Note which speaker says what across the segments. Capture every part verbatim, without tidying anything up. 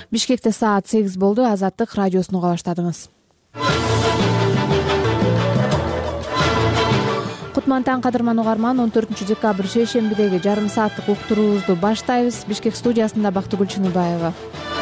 Speaker 1: Бишкекте саат сегиз болду. Азаттык радиосун уга баштадыңыз. Кутман таң кадырман угарман, он төртүнчү декабрь шейшембидеги жарым сааттык уктуруубузду баштайбыз. Бишкек студиясында Бактыгүл Чыныбаева.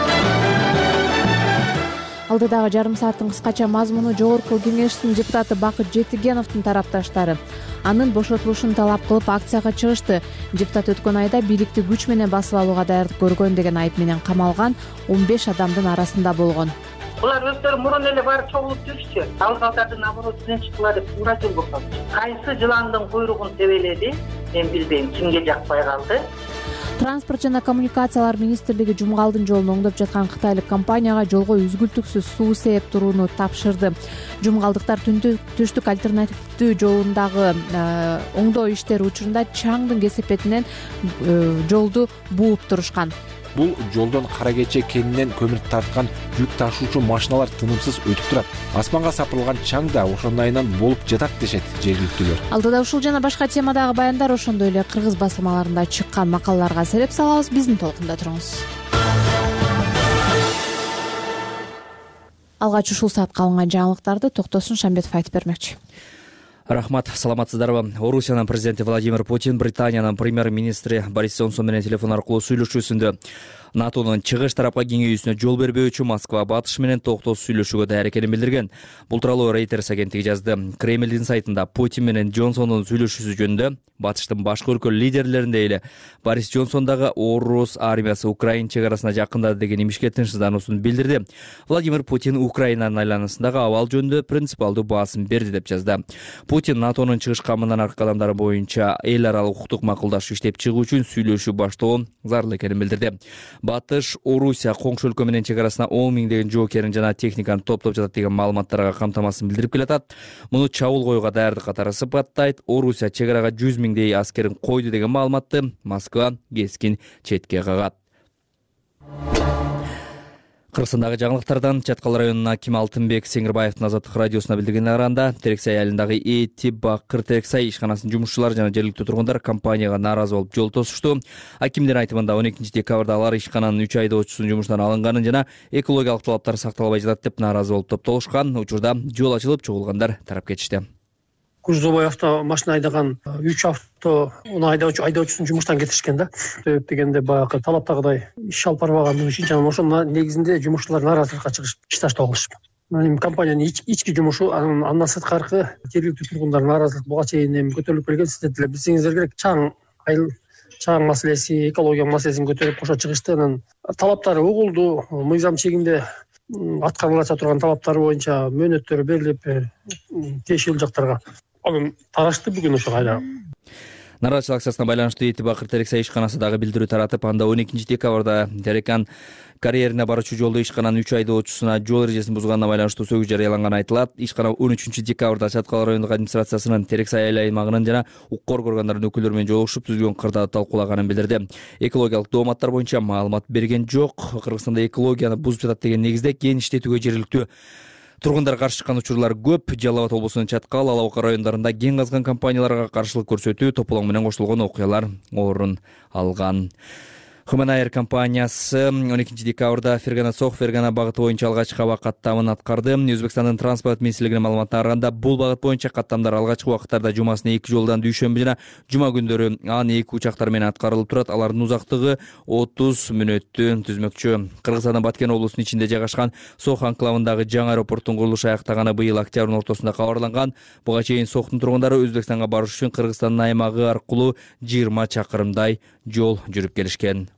Speaker 1: Алдыдагы жарым сааттын кыскача мазмуну: Жогорку кеңештин депутаты Бакыт Жетигеновдун тарапташтары анын бошотулушун талап кылып акцияга чыгышты. Депутат өткөн айда бийликти күч менен басып алууга даярдык көргөн деген айып менен камалган он беш адамдын арасында болгон.
Speaker 2: Булар өздөрү мурун эле барып чогулуп жүрчү. Алгалтардын оборотунан чыктылар деп туура жол көрсөтчү. Кайсы жыландын куйругун тебеледи, мен билбейм, кимге жакпай калды.
Speaker 1: Транспорт жана коммуникациялар министрлиги Жумгалдын жолун оңдоп жаткан кытайлык компанияга жолго үзгүлтүксүз суу сээп турууну тапшырды. Жумгалдыктар түштүк альтернативдүү жолундагы оңдоо иштери учурунда чаңдын кесепетинен жолду бууп турушкан.
Speaker 3: Бул жолдон кара кече кенинен көмүр тарткан жүк ташуучу машиналар тынымсыз өтүп турат. Асманга сапырылган чаң да ошондун айынан болуп жатат дешет жергиликтүүлөр.
Speaker 1: Алдыда ушул жана башка темадагы баяндар, ошондой эле кыргыз басылмаларында чыккан макалаларга сереп салабыз. Биздин толкунда туруңуз. Алгач ушул саатка алынган жаңылыктарды Токтосун Шамбетов айтып бермекчи.
Speaker 4: Рахмат, саламатсыздарбы. Орусиянын президенти Владимир Путин Британиянын премьер-министри Борис Джонсон менен телефон аркылуу сүйлөшүүсүндө НАТОнун чыгыш тарапка кеңейүүсүнө жол бербөө үчүн Москва батыш менен токтосуз сүйлөшүүгө даяр экенин билдирген. Бул тууралуу Reuters агенттиги жазды. Кремлдин сайтында Путин менен Джонсондун сүйлөшүүсү жөнүндө батыштын башка өлкө лидерлериндей эле Борис Джонсон дагы орус армиясы Украина чек арасына жакындады деген имишке тынчсыздануусун билдирди. Владимир Путин Украинанын айланасындагы абал жөнүндө принципиалдуу баасым берди деп жазды. Путин НАТОнун чыгыш камынан аркы кадамдары боюнча эл аралык укуктук макулдашуу иштеп чыгуу үчүн сүйлөшүү баштоо зарыл экенин билдирди. Батыш Орусия коңшу өлкө менен чек арасына он миңдеген жоокерин жана техниканы топтоп жатат деген маалыматтарга камтамасын билдирип келатат. Муну чабуул коюуга даярдык катары сыпаттайт. Орусия чек арага жүз миңдей аскерин койду деген маалыматты Москва кескин четке кагат. Кыргызстандагы жаңылыктардан Чаткал районунун акими Алтынбек Сеңирбаевдин Азаттык радиосуна билдиргенине караганда, Терексай айылындагы Эти Бакыр Терексай ишканасынын жумушчулары жана жергиликтүү тургундар компанияга нааразы болуп жол тосушту. Акимдин айтымында он экинчи декабрда алар ишкананын үч айдоочусунун жумуштан алынганын жана экологиялык талаптар сакталбай жатат деп нааразы болуп топтолушкан. Учурда жол ачылып, чогулгандар тарап кетишти.
Speaker 5: Курзовой автомашина айдаган үч авто айдоочу айдоочусун жумуштан кетишкен да. Себеп дегенде баягы талаптагыдай иш алып барбагандыгы үчүн жана ошонун негизинде жумушчулар нааразылыкка чыгышып иш таштап калышып. Компаниянын ички жумушу, андан сырткары жергиликтүү тургундар нааразылык буга чейин көтөрүлүп келген. Сиздер деле билсеңиздер керек, чаң айыл чаң маселеси, экология маселесин көтөрүп кошо чыгышты. Анан талаптары угулду, мыйзам чегинде аткарыла турган талаптар боюнча мөөнөттөр берилип, тиешелүү жактарга Оgun тарашты бүгүн ошо кайда.
Speaker 4: Нааразычылык акциясына байланыштуу Эти Бакыр Терексай ишканасы дагы билдирүү таратып, анда он экинчи декабрда Терекан карьерине баруучу жолдо ишкананын үч айдоочусуна жол эрежесин бузганына байланыштуу сөгүз жарыяланганы айтылат. Ишкана он үчүнчү декабрда Чаткал райондук администрациясынын Терексай айыл аймагынын жана укук коргондордун өкүлдөрү менен жолугушуп түзүлгөн кырдаатты талкуулаганын билдирди. Экологиялык дооматтар боюнча маалымат берген жок. Кыргызстанда экологияны бузуп жатат деген негизде кен иштетүүгө жергиликтүү тургундар каршы чыккан учурлар көп. Жалал Абад облусунун Чаткал, Ала Бука райондорунда кен казган компанияларга каршылык көрсөтүү, тополоң менен кошулгон окуялар орун алган. Хуманайр компаниясы он экинчи декабрда Фергана Сох Фергана багыты боюнча алгачкы аба каттамын аткарды. Өзбекстандын транспорт министрлигинин маалыматына караганда, бул багыт боюнча каттамдар алгачкы убакыттарда жумасына эки жолдан дүйшөмбү жана жума күндөрү ан эки учактар менен аткарылып турат. Алардын узактыгы отуз мүнөттү түзмөкчү. Кыргызстандын Баткен облусунун ичинде жайгашкан Сох анклавындагы жаңы аэропорттун курулушу аяктаганы быйыл октябрдын ортосунда кабарланган. Буга чейин Сохтун тургундары Өзбекстанга барыш үчүн Кыргызстандын аймагы аркылуу жыйырма чакырымдай жол жүрүп келишкен.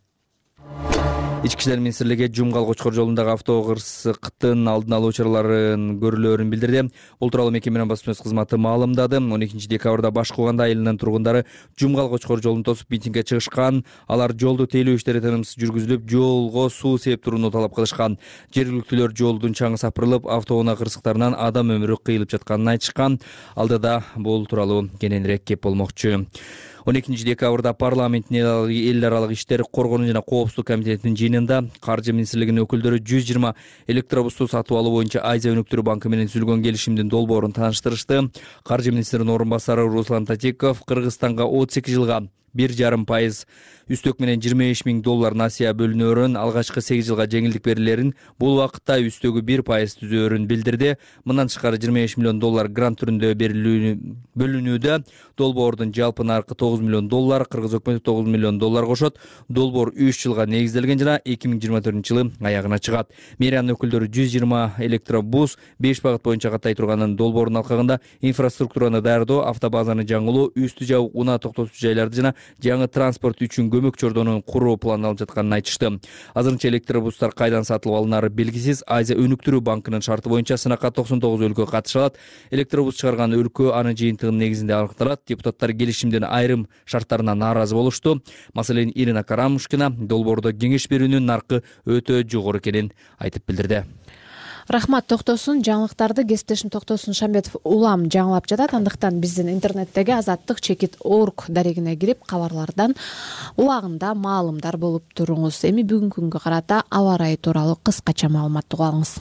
Speaker 4: Ички иштер министрлиги Жумгал Кочкор жолундагы авто кырсыктын алдын алуу чараларын көрүлөөрүн билдирди. Бул тууралуу мекеменин басма-сөз кызматы маалымдады. он экинчи декабрда Башкуганда айылынын тургундары Жумгал Кочкор жолун тосуп митингге чыгышкан. Алар жолду тейлөө иштери тынымсыз жүргүзүлүп, жолго суу сээп турууну талап кылышкан. Жергиликтүүлөр жолдун чаңы сапырылып, автоунаа кырсыктарынан адам өмүрү кыйылып жатканын айтышкан. Алдыда бул тууралуу кененирээк кеп болмокчу. он экинчи декабрда парламенттин эл аралык иштер коргонуу жана коопсуздук комитетинин жыйынында Каржы министрлигинин өкүлдөрү жүз жыйырма электробусту сатып алуу боюнча Азия өнүктүрүү банкы менен түзүлгөн келишимдин долбоорун тааныштырышты. Каржы министринин орун басары Руслан Татиков Кыргызстанга отуз эки жылга бир жарым пайыз үстөк менен жыйырма беш миң доллар насыя бөлүнөөрүн, алгачкы сегиз жылга жеңилдик берилерин, бул убакытта үстөгү бир пайыз түзөөрүн билдирди. Мындан тышкары жыйырма беш миллион доллар грант түрүндө бөлүнүүдө. Долбоордун жалпы наркы тогуз миллион доллар, кыргыз өкмөтү тогуз миллион доллар кошот. Долбоор үч жылга негизделген жана эки миң жыйырма төртүнчү жылы аягына чыгат. Мэриянын өкүлдөрү жүз жыйырма электробус беш багыт боюнча каттай турганын, долбоордун алкагында инфраструктураны даярдоо, автобазаны жаңылоо, үстү жабык унаа токтотуучу жайларды жана жаңы транспорт үчүн көмөк чордонун куруу пландалып жатканын айтышты. Азырынча электробустар кайдан сатылып алынары белгисиз. Азия өнүктүрүү банкынын шарты боюнча сынакка токсон тогуз өлкө катыша алат. Электробус чыгарган өлкө анын жыйынтыгынын негизинде аныкталат. Депутаттар келишимдин айрым шарттарына нааразы болушту. Маселен, Ирина Карамушкина долбоордо кеңеш берүүнүн наркы өтө жогору экенин айтып билдирди.
Speaker 1: Рахмат, токтосун. Жаңылыктарды кесиптешим Токтосун Шамбетов улам жаңылап жатат. Андыктан биздин интернеттеги азаттык чекит орг дарегине кирип, кабарлардан убагында маалымдар болуп туруңуз. Эми бүгүнкү күнгө карата аба ырайы тууралуу кыскача маалымат угуп алыңыз.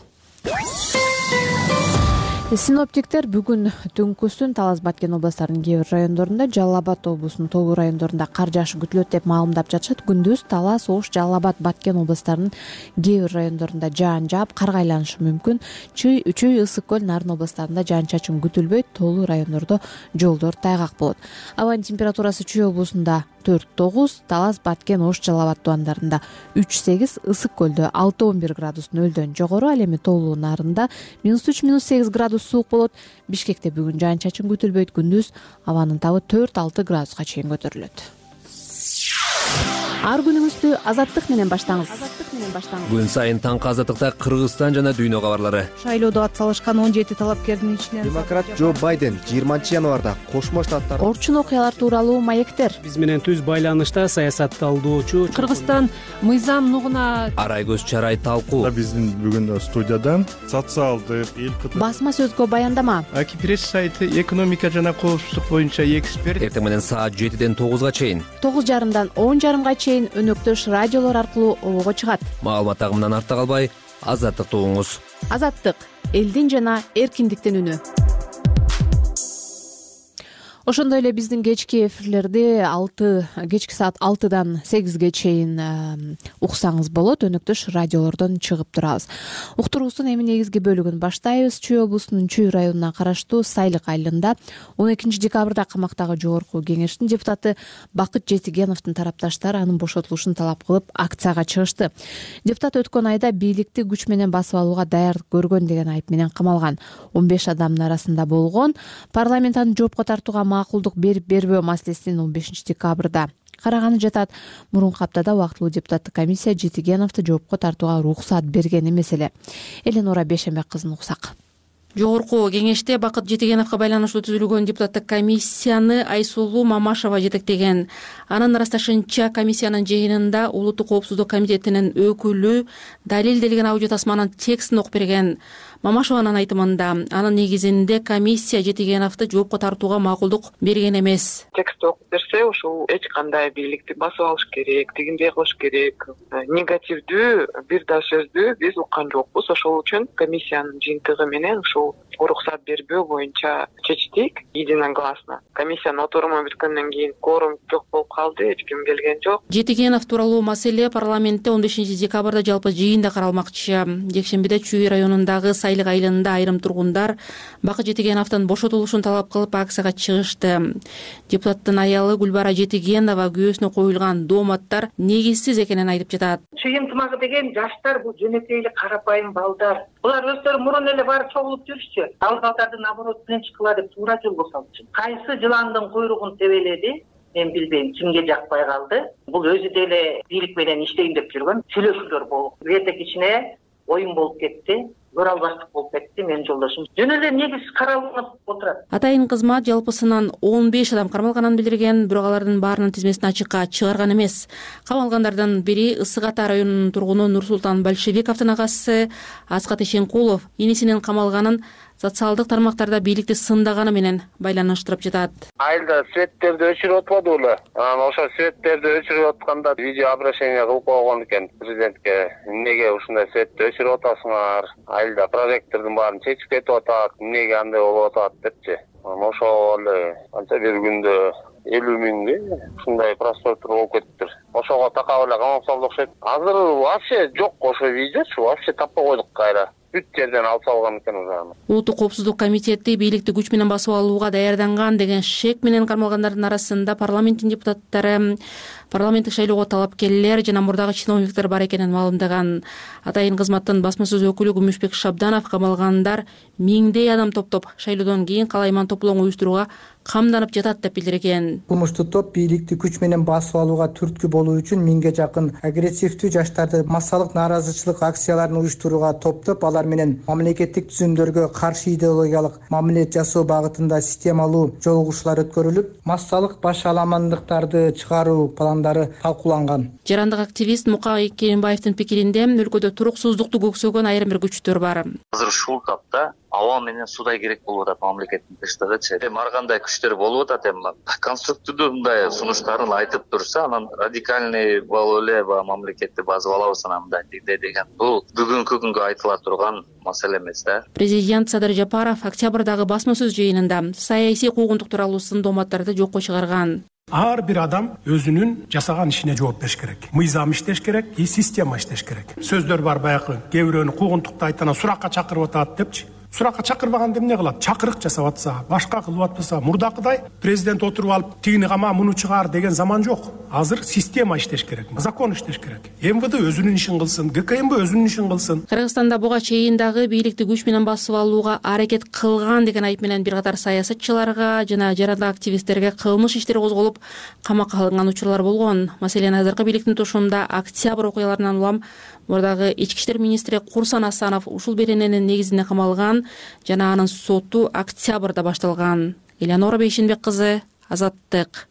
Speaker 1: Синоптиктер бүгүн түнкүсүн Талас Баткен областарынын кээ бир райондорунда, Жалал Абад облусунун толугу райондорунда кар жаашы күтүлөт деп маалымдап жатышат. Күндүз Талас, Ош, Жалал Абад, Баткен областарынын кээ бир райондорунда жаан жаап, карга айланышы мүмкүн. Чүй, Чүй, Ысык көл, Нарын областарында жаан-чачын күтүлбөйт. Толугу райондордо жолдор тайгак болот. Абанын температурасы Чүй облусунда төрт тогуз, Талас, Баткен, Ош, Жалал Абад тубандарында үч сегиз, Ысык көлдө алты он бир градус нөлдөн жогору, ал эми Толугу Нарында минус үч минус сегиз градус суук болот. Бишкекте бүгүн жаан-чачын күтүлбөйт. Күндүз абанын табы төрт алты градуска чейин көтөрүлөт. Ар күнүңүздү азаттык менен баштаңыз. Азаттык менен баштаңыз.
Speaker 6: Күн сайын таңкы азаттыкта Кыргызстан жана дүйнө кабарлары.
Speaker 1: Шайлоодо ат салышкан он жети талапкердин ичинен
Speaker 7: демократ Джо Байден жыйырманчы январда Кошмо Штаттар
Speaker 1: орчун окуялар тууралуу маектер.
Speaker 8: Биз менен түз байланышта саясатталдоочу
Speaker 1: Кыргызстан мыйзам нугуна
Speaker 6: арай көз чарай талкуу.
Speaker 9: Биздин бүгүн студияда социалдык эл
Speaker 1: басма сөзгө баяндама.
Speaker 9: Аки пресс сайты экономика жана коопсуздук боюнча эксперт.
Speaker 6: Эртең менен саат жетиден тогузга чейин,
Speaker 1: тогуз жарымдан он жарымга чейин өнөктөш радиолор аркылуу обого чыгат.
Speaker 6: Маалымат агымынан артта калбай, азаттыкты угуңуз.
Speaker 1: Азаттык — элдин жана эркиндиктин үнү. Ошондой эле биздин кечки эфирлерди алты кечки саат алтыдан сегизге чейин уксаңыз болот. Өнөктөш радиолордон чыгып турабыз. Уктуруубуздун эми негизги бөлүгүн баштайбыз. Чүй облусунун Чүй районуна караштуу Сайлык айылында он экинчи декабрда камактагы жогорку кеңештин депутаты Бакыт Жетигеновдун тарапташтары анын бошотулушун талап кылып акцияга чыгышты. Депутат өткөн айда бийликти күч менен басып алууга даярдык көргөн деген айып менен камалган. он беш адамдын арасында болгон. Парламент аны жоопко тартууга макулдук берип бербөө маселесин он бешинчи декабрда караганы жатат. Мурунку аптада убактылуу депутаттык комиссия Жетигеновду жоопко тартууга уруксат берген эмес эле. Эленора Бешембек кызын уксак.
Speaker 10: Жогорку кеңеште Бакыт Жетигеновго байланыштуу түзүлгөн депутаттык комиссияны Айсулуу Мамашева жетектеген. Анын ырасташынча, комиссиянын жыйынында Улуттук коопсуздук комитетинин өкүлү далилделген аудио тасманын текстин окуп берген. Мамашеванын айтымында, анын негизинде комиссия Жетигеновду жоопко тартууга макулдук берген эмес.
Speaker 11: Текст окуп берсе, ушул эч кандай бийликти басып алыш керек, тигиндей кылыш керек, негативдүү бир да сөздү биз уккан жокпуз. Ошол үчүн комиссиянын жыйынтыгы менен ушул уруксат бербөө боюнча чечтик единогласно. Комиссиянын отуруму бүткөндөн кийин кворум жок болуп калды, эч ким келген жок.
Speaker 10: Жетигенов тууралуу маселе парламентте он бешинчи декабрда жалпы жыйында каралмакчы. Жекшембиде Чүй районундагы Сайлык айылында айрым тургундар Бакыт Жетигеновдун бошотулушун талап кылып акцияга чыгышты. Депутаттын аялы Гүлбара Жетигенова күйөөсүнө коюлган дооматтар негизсиз экенин айтып жатат.
Speaker 2: Чүй ынтымагы деген жаштар, бул жөнөкөй эле карапайым балдар. Булар өздөрү мурун эле барып чогулуп жүрчү. Ал балдарды наоборот тынчкыла деп туура жолго салчу. Кайсы жыландын куйругун тебеледи, мен билбейм, кимге жакпай калды. Бул өзү деле бийлик менен иштейм деп жүргөн сүйлөшүүлөр болуп, бирдек ичине оюн болуп кетти. Көрө албаштык болуп кетти. Менин жолдошум жөн эле негиз каралынып отурат.
Speaker 10: Атайын кызмат жалпысынан он беш адам кармалганын билдирген, бирок алардын баарынын тизмесин ачыкка чыгарган эмес. Камалгандардын бири Ысык Ата районунун тургуну Нурсултан Большевиковдун агасы Аскат Ишенкулов инисинин камалганын социалдык тармактарда бийликти сындаганы менен байланыштырып жатат.
Speaker 12: Айылда светтерди өчүрүп атпадыбы? Анан ошол светтерди өчүрүп атканда видео обращение кылып койгон экен президентке. Эмнеге ушундай светти өчүрүп атасыңар? Айылда прожектордун баарын чечип кетип атат. Эмнеге андай болуп атат депчи. Ошол эле анча бир күндө элүү миңге ушундай просмотр болуп кетиптир. ошого такап эле камап салды окшойт. Азыр вообще жок ошо видеочу, вообще таппай койдук кайра. Бүт жерден алып салган экен уже.
Speaker 10: Улуттук коопсуздук комитети бийликти күч менен басып алууга даярданган деген шек менен кармалгандардын арасында парламенттин депутаттары, парламенттик шайлоого талапкерлер жана мурдагы чиновниктер бар экенин маалымдаган. Атайын кызматтын басма сөз өкүлү Күмүшбек Шабданов камалгандар миңдей адам топтоп шайлоодон кийин калайман топлоону уюштурууга камданып жатат деп билдирген.
Speaker 13: Кылмыштуу топ бийликти күч менен басып алууга түрткү болуу үчүн миңге жакын агрессивдүү жаштарды массалык нааразычылык акцияларын уюштурууга топтоп, алар менен мамлекеттик түзүмдөргө каршы идеологиялык мамиле жасоо багытында системалуу жолугушуулар өткөрүлүп, массалык баш аламандыктарды чыгаруу пландары талкууланган.
Speaker 10: Жарандык активист Мука Керимбаевдин пикиринде өлкөдө туруксуздукту көксөгөн айрым бир күчтөр бар.
Speaker 14: Азыр ушул тапта аба менен судай керек болуп атат мамлекеттин тынчтыгычы. Эми ар кандай күчтөр болуп атат, эми конструктивдүү мындай сунуштарын айтып турса, анан радикальный болуп эле мамлекетти басып алабыз анан мындай деген. Бул бүгүнкү күнгө айтыла турган маселе эмес да.
Speaker 10: Президент Садыр Жапаров октябрдагы басма сөз жыйынында саясий куугунтук тууралуу сын дооматтарды жокко чыгарган.
Speaker 15: Ар бир адам өзүнүн жасаган ишине жооп бериш керек. Мыйзам иштеш керек, и система иштеш керек. Сөздөр бар баягы, кээ бирөөнү куугунтукта айтканда суракка чакырып атат депчи. Суракка чакырбаганда эмне кылат? Чакырык жасап атса, башка кылып атпаса, мурдакыдай президент отуруп алып тигини кама, муну чыгар деген заман жок. Азыр система иштеш керек, закон иштеш керек. эм вэ дэ өзүнүн ишин кылсын, гэ ка эм бэ өзүнүн ишин кылсын.
Speaker 10: Кыргызстанда буга чейин дагы бийликти күч менен басып алууга аракет кылган деген айып менен бир катар саясатчыларга жана жарандык активисттерге кылмыш иштери козголуп, камакка алынган учурлар болгон. Маселен, азыркы бийликтин тушунда октябрь окуяларынан улам мурдагы ички иштер министри Курсан Асанов ушул берененин негизинде камалган жана анын соту октябрда башталган. Элеонора Бейшенбек кызы, Азаттык.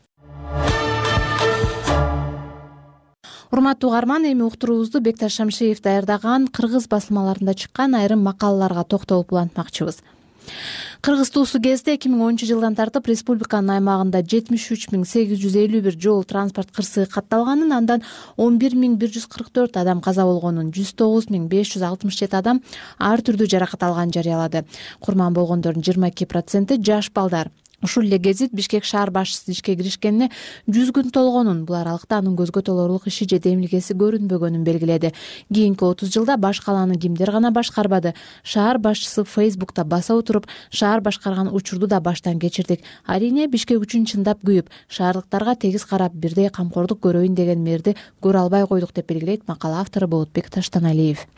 Speaker 1: Урматтуу угарман, эми уктуруубузду Бекташ Шамшиев даярдаган кыргыз басылмаларында чыккан айрым макалаларга токтолуп улантмакчыбыз. Кыргыз туусу кезде эки миң онунчу жылдан тартып республиканын аймагында жетимиш үч миң сегиз жүз элүү бир жол транспорт кырсыгы катталганын, андан он бир миң бир жүз кырк төрт адам каза болгонун, жүз тогуз миң беш жүз алтымыш жети адам ар түрдүү жаракат алганын жарыялады. Курман болгондордун жыйырма эки проценти жаш балдар. Ушул эле гезит Бишкек шаар башчысы ишке киришкенине жүз күн толгонун, бул аралыкта анын көзгө толорлук иши же демилгеси көрүнбөгөнүн белгиледи. Кийинки отуз жылда баш калааны кимдер гана башкарбады? Шаар башчысы Фейсбукта баса отуруп, шаар башкарган учурду да баштан кечирдик. Арине Бишкек үчүн чындап күйүп, шаардыктарга тегиз карап бирдей камкордук көрөйүн деген мээрди көрө албай койдук деп белгилейт макала автору Болотбек Таштаналиев.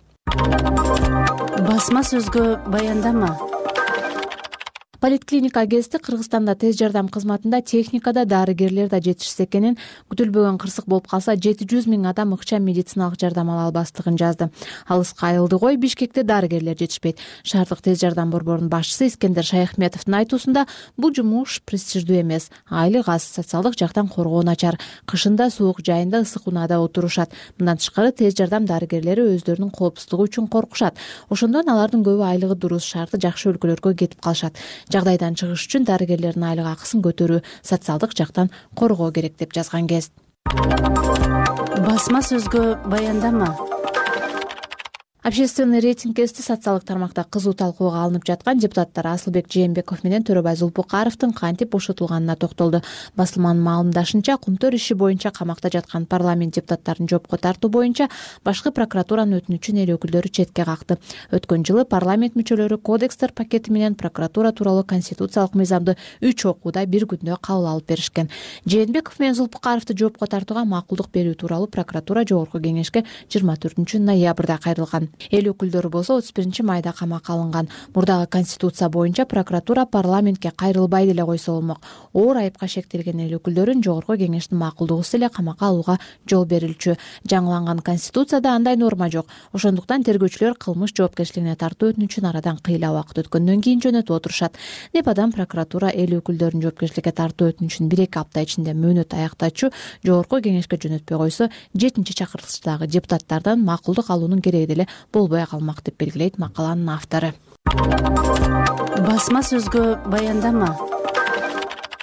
Speaker 16: Басма сөзгө баяндама.
Speaker 1: Политклиника гезити Кыргызстанда тез жардам кызматында техникада дарыгерлер да жетишсиз экенин, күтүлбөгөн кырсык болуп калса жети жүз миң адам ыкчам медициналык жардам ала албастыгын жазды. Алыска айылды кой, Бишкекте дарыгерлер жетишпейт. Шаардык тез жардам борборунун башчысы Искендер Шаяхметовдун айтуусунда бул жумуш престиждүү эмес. Айлык аз, социалдык жактан коргоо начар. Кышында суук, жайында ысык унаада отурушат. Мындан тышкары тез жардам дарыгерлери өздөрүнүн коопсуздугу үчүн коркушат. Ошондон алардын көбү айлыгы дурус, шарты жакшы өлкөлөргө кетип калышат. Жагдайдан чыгыш үчүн дарыгерлердин айлык акысын көтөрүү, социалдык жактан коргоо керек деп жазган Гезит.
Speaker 16: Басма сөзгө баяндама.
Speaker 1: Общественный рейтинг гезити социалдык тармакта кызуу талкууга алынып жаткан депутаттар Асылбек Жээнбеков менен Төрөбай Зулпукаровдун кантип бошотулганына токтолду. Басылманын маалымдашынча, кумтөр иши боюнча камакта жаткан парламент депутаттарын жоопко тартуу боюнча башкы прокуратуранын өтүнүчүн эл өкүлдөрү четке какты. Өткөн жылы парламент мүчөлөрү кодекстер пакети менен прокуратура тууралуу конституциялык мыйзамды үч окууда бир күндө кабыл алып беришкен. Жээнбеков менен Зулпукаровду жоопко тартууга макулдук берүү тууралуу прокуратура жогорку кеңешке жыйырма төртүнчү ноябрда кайрылган. Эл өкүлдөрү болсо отуз биринчи майда камакка алынган. Мурдагы конституция боюнча прокуратура парламентке кайрылбай деле койсо болмок. Оор айыпка шектелген эл өкүлдөрүн жогорку кеңештин макулдугусу эле камакка алууга жол берилчү. Жаңыланган конституцияда андай норма жок. Ошондуктан тергөөчүлөр кылмыш жоопкерчилигине тартуу өтүнүчүн арадан кыйла убакыт өткөндөн кийин жөнөтүп отурушат. Непадан прокуратура эл өкүлдөрүн жоопкерчиликке тартуу өтүнүчүн бир эки апта ичинде мөөнөт аяктачу жогорку кеңешке жөнөтпөй койсо, жетинчи чакырылыштагы депутаттардан макулдук алуунун кереги деле болбой калмак деп белгилейт макаланын автору.
Speaker 16: Басма сөзгө баяндама.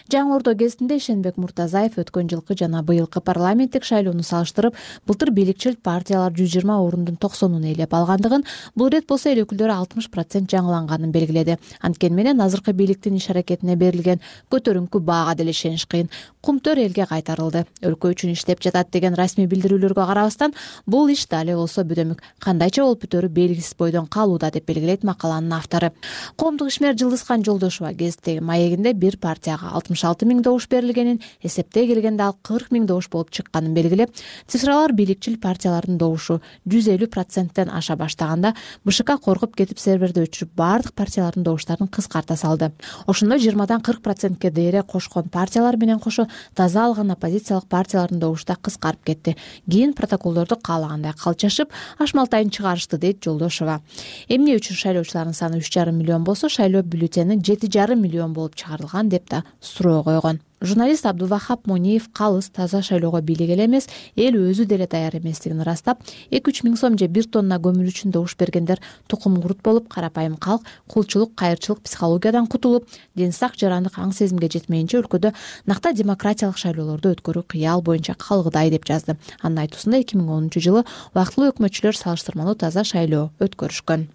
Speaker 1: Жаңы Ордо гезитинде Ишенбек Муртазаев өткөн жылкы жана быйылкы парламенттик шайлоону салыштырып, былтыр бийликчил партиялар жүз жыйырма орундун токсонун ээлеп алгандыгын, бул ирет болсо эл өкүлдөрү алтымыш процент жаңыланганын белгиледи. Анткени менен азыркы бийликтин иш-аракетине берилген көтөрүңкү баага деле ишениш кыйын. Кумтөр элге кайтарылды. Өлкө үчүн иштеп жатат деген расмий билдирүүлөргө карабастан, бул иш дали болсо бүдөмүк. Кандайча болуп бүтөрү белгисиз бойдон калууда деп белгилейт макаланын автору. Коомдук ишмер Жылдызхан Жолдошова гезиттеги маегинде бир партияга алтымыш алты миң добуш берилгенин, эсептей келгенде ал кырк миң добуш болуп чыкканын белгилеп, цифралар бийликчил партиялардын добушу жүз элүү проценттен аша баштаганда БШК коркуп кетип серверди өчүрүп баардык партиялардын добуштарын кыскарта салды. Ошондо жыйырмадан кырк процентке дейре кошкон партиялар менен кошо таза алган оппозициялык партиялардын добушу да кыскарып кетти. Кийин протоколдорду каалагандай калчашып, ашмалтайын чыгарышты, дейт Жолдошова. Эмне үчүн шайлоочулардын саны үч жарым миллион болсо, шайлоо бюллетени жети жарым миллион болуп чыгарылган деп да суроо койгон. Журналист Абдувахап Мониев калыс таза шайлоого бийлик эле эмес, эл өзү деле даяр эместигин ырастап, эки үч миң сом же бир тонна көмүр үчүн добуш бергендер тукум курут болуп, карапайым калк кулчулук, кайырчылык психологиядан кутулуп, ден сак жарандык аң сезимге жетмейинче өлкөдө накта демократиялык шайлоолорду өткөрүү кыял боюнча калгыдай деп жазды. Анын айтуусунда эки миң онунчу жылы убактылуу өкмөтчүлөр салыштырмалуу таза шайлоо өткөрүшкөн.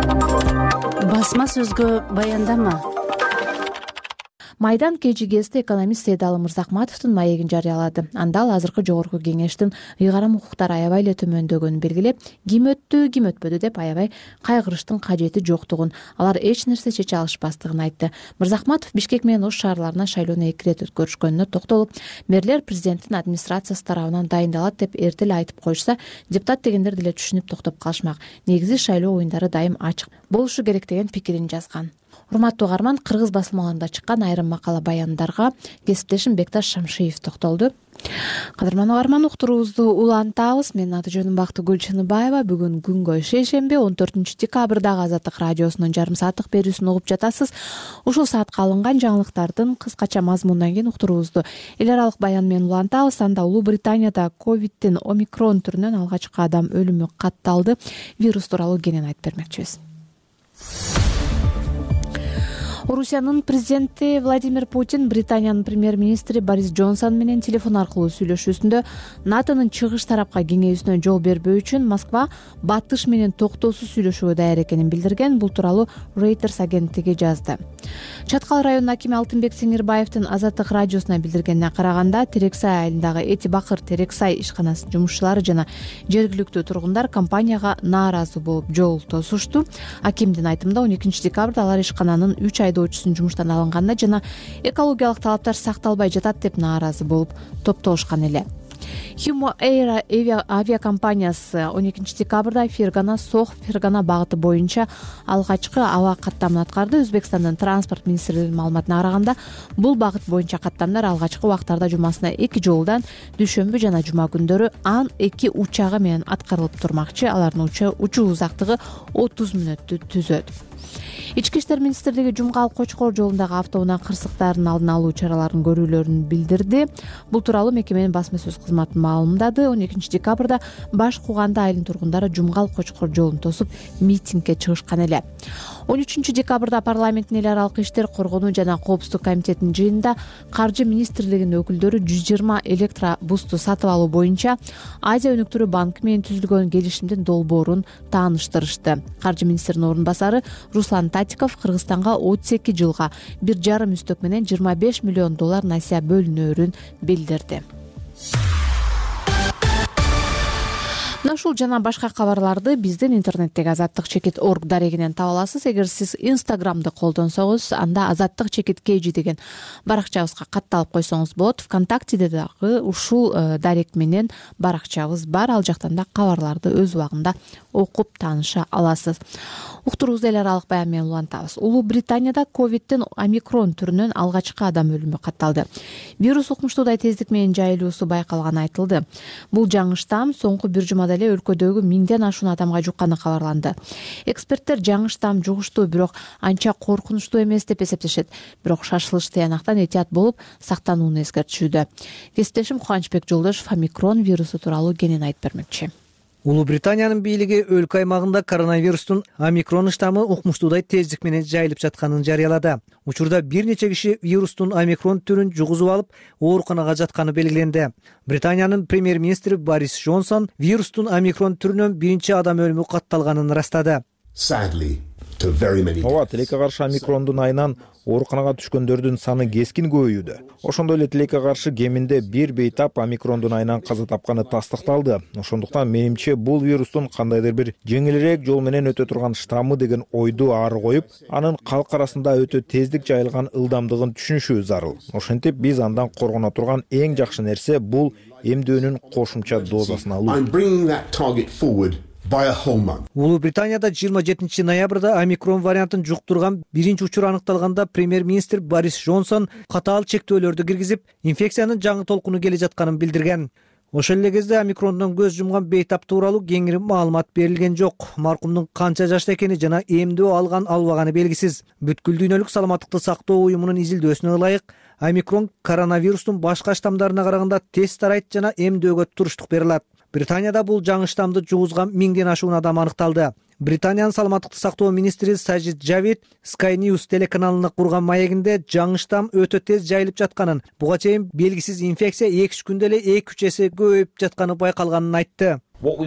Speaker 16: Басма сөзгө баяндама.
Speaker 1: Майдан кечи гезити экономист Сейдалы Мырзахматовдун маегин жарыялады. Анда ал азыркы жогорку кеңештин ыйгарым укуктары аябай эле төмөндөгөнүн белгилеп, ким өттү, ким өтпөдү деп аябай кайгырыштын кажети жоктугун, алар эч нерсе чече алышпастыгын айтты. Мырзахматов Бишкек менен Ош шаарларына шайлоону эки ирет өткөрүшкөнүнө токтолуп, мэрлер президенттин администрациясы тарабынан дайындалат деп эрте эле айтып коюшса, депутат дегендер деле түшүнүп токтоп калышмак. Негизи шайлоо оюндары дайым ачык болушу керек деген пикирин жазган. Урматтуу угарман, кыргыз басылмаларында чыккан айрым макала баяндарга кесиптешим Бекташ Шамшиев токтолду. Кадырман угарман, уктуруубузду улантабыз. Менин аты жөнүм Бактыгүл Чыныбаева. Бүгүн күнгө шейшемби он төртүнчү декабрдагы Азаттык радиосунун жарым сааттык берүүсүн угуп жатасыз. Ушул саатка алынган жаңылыктардын кыскача мазмунунан кийин уктуруубузду эл аралык баян менен улантабыз. Анда Улуу Британияда ковидтин омикрон түрүнөн алгачкы адам өлүмү катталды. Вирус тууралуу кенен айтып бермекчибиз. Орусиянын президенти Владимир Путин Британиянын премьер-министри Борис Джонсон менен телефон аркылуу сүйлөшүүсүндө НАТОнун чыгыш тарапка кеңейүүсүнө жол бербөө үчүн Москва батыш менен токтоосуз сүйлөшүүгө даяр экенин билдирген. Бул тууралуу Reuters агенттиги жазды. Чаткал районунун акими Алтынбек Сеңирбаевдин Азаттык радиосуна билдиргенине караганда, Терексай айылындагы Эти Бакыр Терексай ишканасынын жумушчулары жана жергиликтүү тургундар компанияга нааразы болуп жол тосушту. Акимдин айтымында он экинчи декабрда алар ишкананын үч айдоочусун жумуштан алынганда жана экологиялык талаптар сакталбай жатат деп нааразы болуп топтолушкан эле. Humo Air авиакомпаниясы он экинчи декабрда Фергана Сох Фергана багыты боюнча алгачкы аба каттамын аткарды. Өзбекстандын транспорт министрлигинин маалыматына караганда, бул багыт боюнча каттамдар алгачкы убактарда жумасына эки жолудан дүйшөмбү жана жума күндөрү ан эки учагы менен аткарылып турмакчы. Алардын учуу узактыгы отуз мүнөттү түзөт. Ички иштер министрлиги Жумгал Кочкор жолундагы автоунаа кырсыктарынын алдын алуу чараларын көрүүлөрүн билдирди. Бул тууралуу мекеменин басма сөз кызматы маалымдады. он экинчи декабрда Баш Куганды айылынын тургундары Жумгал Кочкор жолун тосуп митингге чыгышкан эле. он үчүнчү декабрда парламенттин эл аралык иштер, коргонуу жана коопсуздук комитетинин жыйынында каржы министрлигинин өкүлдөрү жүз жыйырма электробусту сатып алуу боюнча Азия өнүктүрүү банкы менен түзүлгөн келишимдин долбоорун тааныштырышты. Каржы министринин орун басары Руслан Татиков Кыргызстанга отуз эки жылга бир жарым үстөк менен жыйырма беш миллион доллар насыя бөлүнөөрүн билдирди. Мына ушул жана башка кабарларды биздин интернеттеги азаттык чекит точка орг дарегинен таба аласыз. Эгер сиз Инстаграмды колдонсоңуз, анда азаттык чекит kg деген баракчабызга катталып койсоңуз болот. ВКонтактеде дагы ушул дарек менен баракчабыз бар. Ал жактан да кабарларды өз убагында окуп тааныша аласыз. Уктуруубузду эл аралык баян менен улантабыз. Улуу Британияда ковидтин омикрон түрүнөн алгачкы адам өлүмү катталды. Вирус укмуштуудай тездик менен жайылуусу байкалганы айтылды. Бул жаңы штамм соңку бир жумада эле өлкөдөгү миңден ашуун адамга жукканы кабарланды. Эксперттер жаңы штамм жугуштуу, бирок анча коркунучтуу эмес деп эсептешет. Бирок шашылыш тыянактан этият болуп, сактанууну эскертишүүдө. Кесиптешим Кубанычбек Жолдошов омикрон вирусу тууралуу кенен айтып бермекчи.
Speaker 17: Улуу Британиянын бийлиги өлкө аймагында коронавирустун омикрон штаммы укмуштуудай тездик менен жайылып жатканын жарыялады. Учурда бир нече киши вирустун омикрон түрүн жугузуп алып, ооруканага жатканы белгиленди. Британиянын премьер-министри Борис Джонсон вирустун омикрон түрүнөн биринчи адам өлүмү катталганын ырастады.
Speaker 18: Ооба, тилекке каршы омикрондун айынан ооруканага түшкөндөрдүн саны кескин көбөйүүдө. Ошондой эле тилекке каршы кеминде бир бейтап омикрондун айынан каза тапканы тастыкталды. Ошондуктан менимче бул вирустун кандайдыр бир жеңилирээк жол менен өтө турган штаммы деген ойду ары коюп, анын калк арасында өтө тездик жайылган ылдамдыгын түшүнүшүбүз зарыл. Ошентип биз андан коргоно турган эң жакшы нерсе бул эмдөөнүн кошумча дозасын алуу.
Speaker 17: Улуу Британияда жыйырма жетинчи ноябрда омикрон вариантын жуктурган биринчи учур аныкталганда премьер-министр Борис Джонсон катаал чектөөлөрдү киргизип, инфекциянын жаңы толкуну келе жатканын билдирген. Ошол эле кезде омикрондон көз жумган бейтап тууралуу кеңири маалымат берилген жок. Маркумдун канча жашта экени жана эмдөө алган албаганы белгисиз. Бүткүл дүйнөлүк саламаттыкты сактоо уюмунун изилдөөсүнө ылайык, омикрон коронавирустун башка штамдарына караганда тез тарайт жана эмдөөгө туруштук бере алат. Британияда бул жаңы штамды жугузган миңден ашуун адам аныкталды. Британиянын саламаттыкты сактоо министри Сажид Жавид Sky News телеканалына курган маегинде жаңы штам өтө тез жайылып жатканын, буга чейин белгисиз инфекция эки үч күндө эле эки үч эсе көбөйүп жатканы байкалганын айтты.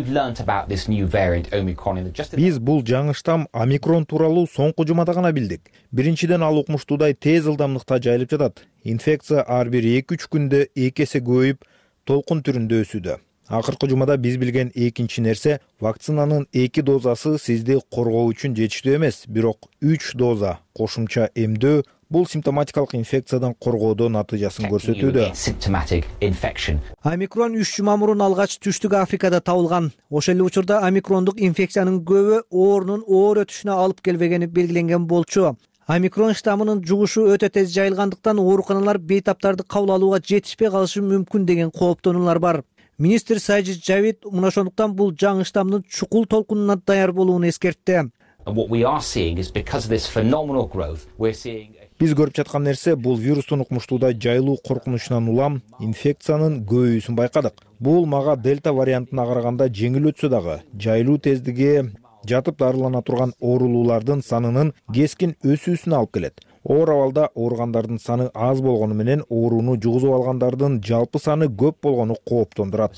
Speaker 18: Биз бул жаңы штам омикрон тууралуу соңку жумада гана билдик. Биринчиден ал укмуштуудай тез ылдамдыкта жайылып жатат. Инфекция ар бир эки үч күндө эки эсе көбөйүп, толкун түрүндө өсүүдө. Акыркы жумада биз билген экинчи нерсе, вакцинанын эки дозасы сизди коргоо үчүн жетиштүү эмес, бирок үч доза кошумча эмдөө бул симптоматикалык инфекциядан коргоодо натыйжасын көрсөтүүдө.
Speaker 17: Омикрон үч жума мурун алгач Түштүк Африкада табылган. Ошол эле учурда омикрондук инфекциянын көбү оорунун оор өтүшүнө алып келбегени белгиленген болчу. Омикрон штаммынын жугушу өтө тез жайылгандыктан ооруканалар бейтаптарды кабыл алууга жетишпей калышы мүмкүн деген кооптонуулар бар. Министр Сажид Жавид мына ошондуктан бул жаңы штамдын чукул толкунуна даяр болууну эскертти.
Speaker 18: Биз көрүп жаткан нерсе бул вирустун укмуштуудай жайылуу коркунучунан улам инфекциянын көбөйүүсүн байкадык. Бул мага дельта вариантына караганда жеңил өтсө дагы, жайылуу тездиги жатып дарылана турган оорулуулардын санынын кескин өсүүсүнө алып келет. Оор абалда ооругандардын саны аз болгону менен ооруну жугузуп алгандардын жалпы саны көп болгону кооптондурат.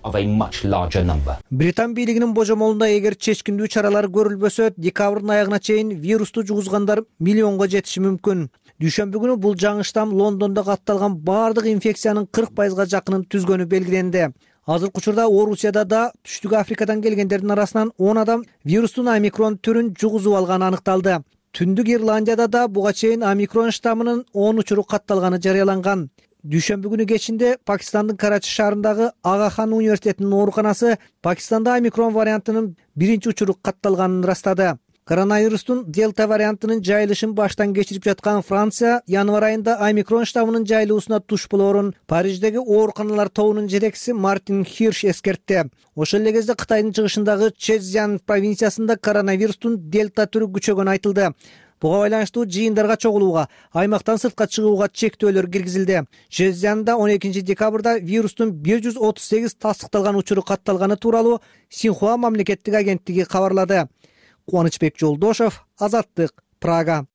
Speaker 17: Британ бийлигинин божомолунда эгер чечкиндүү чаралар көрүлбөсө, декабрдын аягына чейин вирусту жугузгандар миллионго жетиши мүмкүн. Дүйшөмбү күнү бул жаңы штам Лондондо катталган бардык инфекциянын кырк пайызга жакынын түзгөнү белгиленди. Азыркы учурда Орусияда да Түштүк Африкадан келгендердин арасынан он адам вирустун омикрон түрүн жугузуп алганы аныкталды. Түндүк Ирландияда да буга чейин омикрон штаммынын он учуру катталганы жарыяланган. Дүйшөмбү күнү кечинде Пакистандын Карачи шаарындагы Ага хан университетинин ооруканасы Пакистанда омикрон вариантынын биринчи учуру катталганын ырастады. Коронавирустун дельта вариантынын жайылышын баштан кечирип жаткан Франция январь айында омикрон штаммынын жайылуусуна туш болоорун Париждеги ооруканалар тобунун жетекчиси Мартин Хирш эскертти. Ошол эле кезде Кытайдын чыгышындагы Чжэцзян провинциясында коронавирустун дельта түрү күчөгөнү айтылды. Буга байланыштуу жыйындарга чогулууга, аймактан сыртка чыгууга чектөөлөр киргизилди. Чжэцзянда он экинчи декабрда вирустун бир жүз отуз сегиз тастыкталган учуру катталганы тууралуу Синьхуа мамлекеттик агенттиги кабарлады. Кубанычбек Жолдошев, Азаттык, Прага.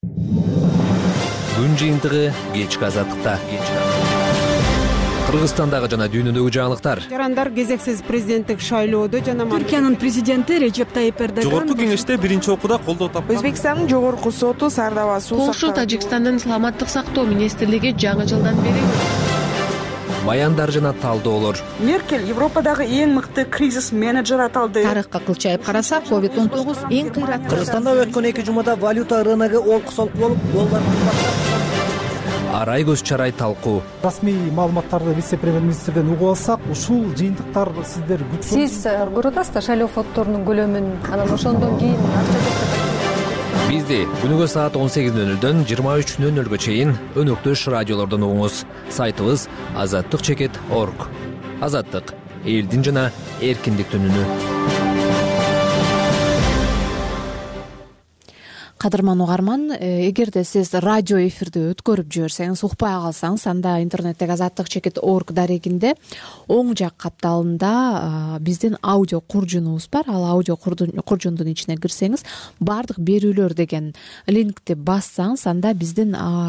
Speaker 6: Күн жыйынтыгы кечки Азаттыкта. Кыргызстандагы жана дүйнөдөгү жаңылыктар.
Speaker 19: Жарандар кезексиз президенттик шайлоодо жана
Speaker 20: Түркиянын президенти Режеп Тайип Эрдоган
Speaker 21: жогорку кеңеште биринчи окууда колдоо тапкан.
Speaker 22: Өзбекстандын жогорку соту Сардава суу
Speaker 23: Польша, Тажикстандын саламаттык сактоо министрлиги жаңы жылдан бери
Speaker 6: баяндар жана талдоолор.
Speaker 20: Меркель Европадагы эң мыкты кризис менеджер аталды.
Speaker 23: Тарыхка кылчайып карасак, ковид он тогуз эң кыйраттуу.
Speaker 17: Кыргызстанда өткөн эки жумада валюта рыногу олку-солку болуп, доллар кымбаттап.
Speaker 6: Арай көз чарай талкуу.
Speaker 24: Расмий маалыматтарды вице-премьер-министрден угуп алсак, ушул жыйынтыктар сиздер күткөн.
Speaker 25: Сиз көрүп атасыздар шайлоо фонддорунун көлөмүн, анан ошондон кийин
Speaker 6: Бизди күнүгө саат он сегиз нөл нөлдөн жыйырма үч нөл нөлгө чейин өнөктөш радиолордон угуңуз. Сайтыбыз азаттык чекит точка орг. Азаттык — элдин жана эркиндиктин үнү.
Speaker 1: кадырман угарман, эгерде сиз радио эфирди өткөрүп жиберсеңиз, укпай калсаңыз, анда интернеттеги азаттык чекит орг дарегинде оң жак капталында биздин аудио куржунубуз бар. Ал аудио куржундун ичине кирсеңиз, бардык берүүлөр деген линкти бассаңыз, анда биздин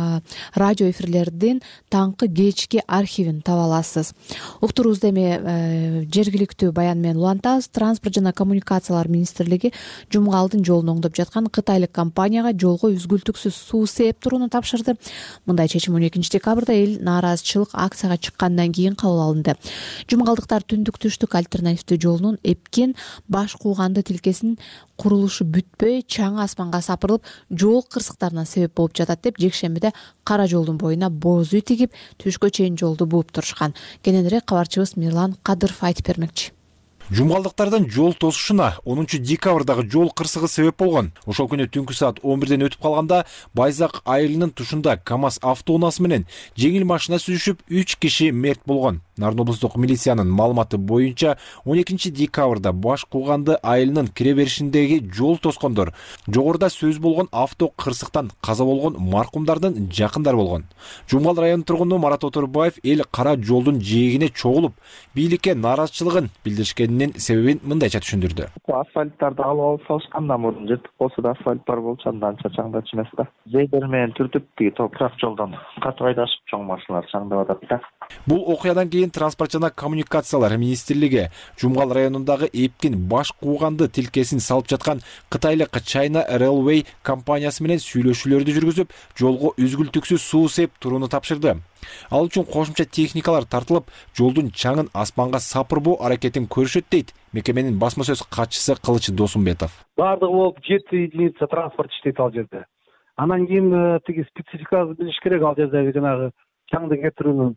Speaker 1: радио эфирлердин таңкы кечки архивин таба аласыз. Уктуруубузду эми жергиликтүү баян менен улантабыз. Транспорт жана коммуникациялар министрлиги Жумгалдын жолун оңдоп жаткан кытайлык компанияга жолго үзгүлтүксүз суу сээп турууну тапшырды. Мындай чечим он экинчи декабрда эл нааразычылык акцияга чыккандан кийин кабыл алынды. Жумгалдыктар түндүк түштүк альтернативдүү жолунун эпкен баш кууганды тилкесинин курулушу бүтпөй чаң асманга сапырылып, жол кырсыктарына себеп болуп жатат деп жекшембиде кара жолдун боюна боз үй тигип, түшкө чейин жолду бууп турушкан. Кененирээк кабарчыбыз Мирлан Кадыров айтып бермекчи.
Speaker 18: Жумгалдыктардын жол тосушуна онунчу декабрдагы жол кырсыгы себеп болгон. Ошол күнү түнкү саат он бирден өтүп калганда Байзак айылынын тушунда КамАЗ автоунаасы менен жеңил машина сүзүшүп үч киши мерт болгон. Нарын облустук милициянын маалыматы боюнча он экинчи декабрда Баш Кууганды айылынын кире беришиндеги жол тоскондор жогоруда сөз болгон авто кырсыктан каза болгон маркумдардын жакындары болгон. Жумгал районунун тургуну Марат Оторбаев эл кара жолдун жээгине чогулуп, бийликке нааразычылыгын билдиришкенинин себебин мындайча түшүндүрдү.
Speaker 3: Асфальттарды алып алып салышкандан мурун жыртык болсо да асфальт бар болчу, анча чаңдачу эмес да. Жейдер менен түртүп тиги топурак жолдон катып айдашып чоң машиналар чаңдап атат да.
Speaker 18: Бул окуядан кийин Транспорт жана коммуникациялар министрлиги Жумгал районундагы эпкин Баш Кууганды тилкесин салып жаткан кытайлык China Railway компаниясы менен сүйлөшүүлөрдү жүргүзүп, жолго үзгүлтүксүз суу сээп турууну тапшырды. Ал үчүн кошумча техникалар тартылып, жолдун чаңын асманга сапырбоо аракетин көрүшөт дейт мекеменин басма сөз катчысы Кылыч Досумбетов.
Speaker 24: Бардыгы болуп жети единица транспорт иштейт ал жерде. Анан кийин тиги спецификасын билиш керек ал жердеги жанагы чаңды кетирүүнүн.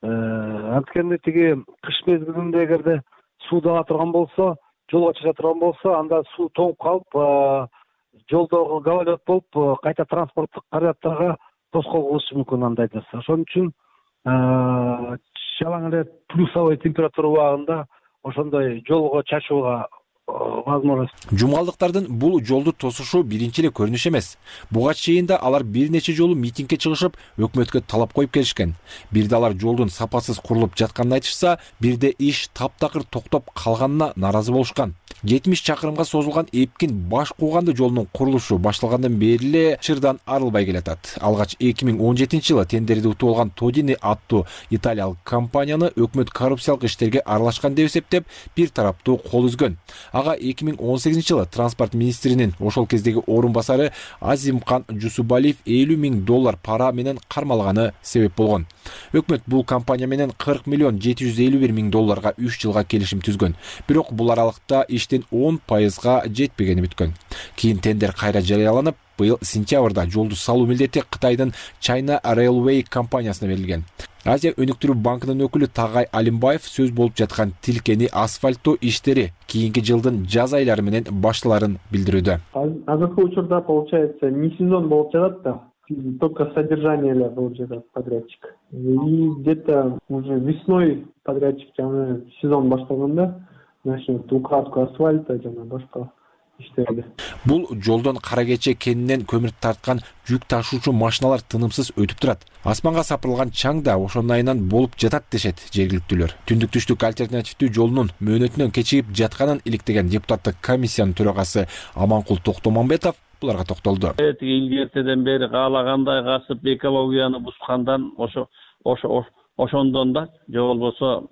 Speaker 24: Анткени тиги кыш мезгилинде эгерде суу ага турган болсо, жолго чыга турган болсо, анда суу тоңуп калып, жолдогу гололед болуп, кайта транспорттук каражаттарга тоскоол болушу мүмкүн андайда. Ошон үчүн жалаң эле плюсовой температура убагында ошондой жолго чачууга возможность.
Speaker 18: Жумгалдыктардын бул жолду тосушу биринчи эле көрүнүш эмес. Буга чейин да алар бир нече жолу митингге чыгышып, өкмөткө талап коюп келишкен. Бирде алар жолдун сапасыз курулуп жатканын айтышса, бирде иш таптакыр токтоп калганына нааразы болушкан. жетимиш чакырымга созулган эпкин Баш Кууганды жолунун курулушу башталгандан бери эле чырдан арылбай келатат. Алгач эки миң он жетинчи жылы тендерди утуп алган Тодини аттуу италиялык компанияны өкмөт коррупциялык иштерге аралашкан деп эсептеп, бир тараптуу кол үзгөн. Ага эки миң он сегизинчи жылы транспорт министринин ошол кездеги орун басары Азимкан Жусубалиев элүү миң доллар пара менен кармалганы себеп болгон. Өкмөт бул компания менен кырк миллион жети жүз элүү бир миң долларга үч жылга келишим түзгөн. Бирок бул аралыкта иштин он пайызга жетпегени бүткөн. Кийин тендер кайра жарыяланып, быйыл сентябрда жолду салуу милдети Кытайдын China Railway компаниясына берилген. Азия өнүктүрүү банкынын өкүлү Тагай Алимбаев сөз болуп жаткан тилкени асфальттоо иштери кийинки жылдын жаз айлары менен башталарын билдирүүдө.
Speaker 4: Азыркы учурда получается не сезон болуп жатат да, только содержание эле болуп жатат подрядчик. И где-то уже весной подрядчик жана сезон башталганда начнет укладку асфальта жана башка иштерди.
Speaker 18: Бул жолдон кара кече кенинен көмүр тарткан жүк ташуучу машиналар тынымсыз өтүп турат. Асманга сапырылган чаң да ошонун айынан болуп жатат дешет жергиликтүүлөр. Түндүк түштүк альтернативдүү жолунун мөөнөтүнөн кечигип жатканын иликтеген депутаттык комиссиянын төрагасы Аманкул Токтомамбетов буларга токтолду.
Speaker 5: Тиги илгертеден бери каалагандай касып экологияны бузгандан ошо ошо ошондон да же болбосо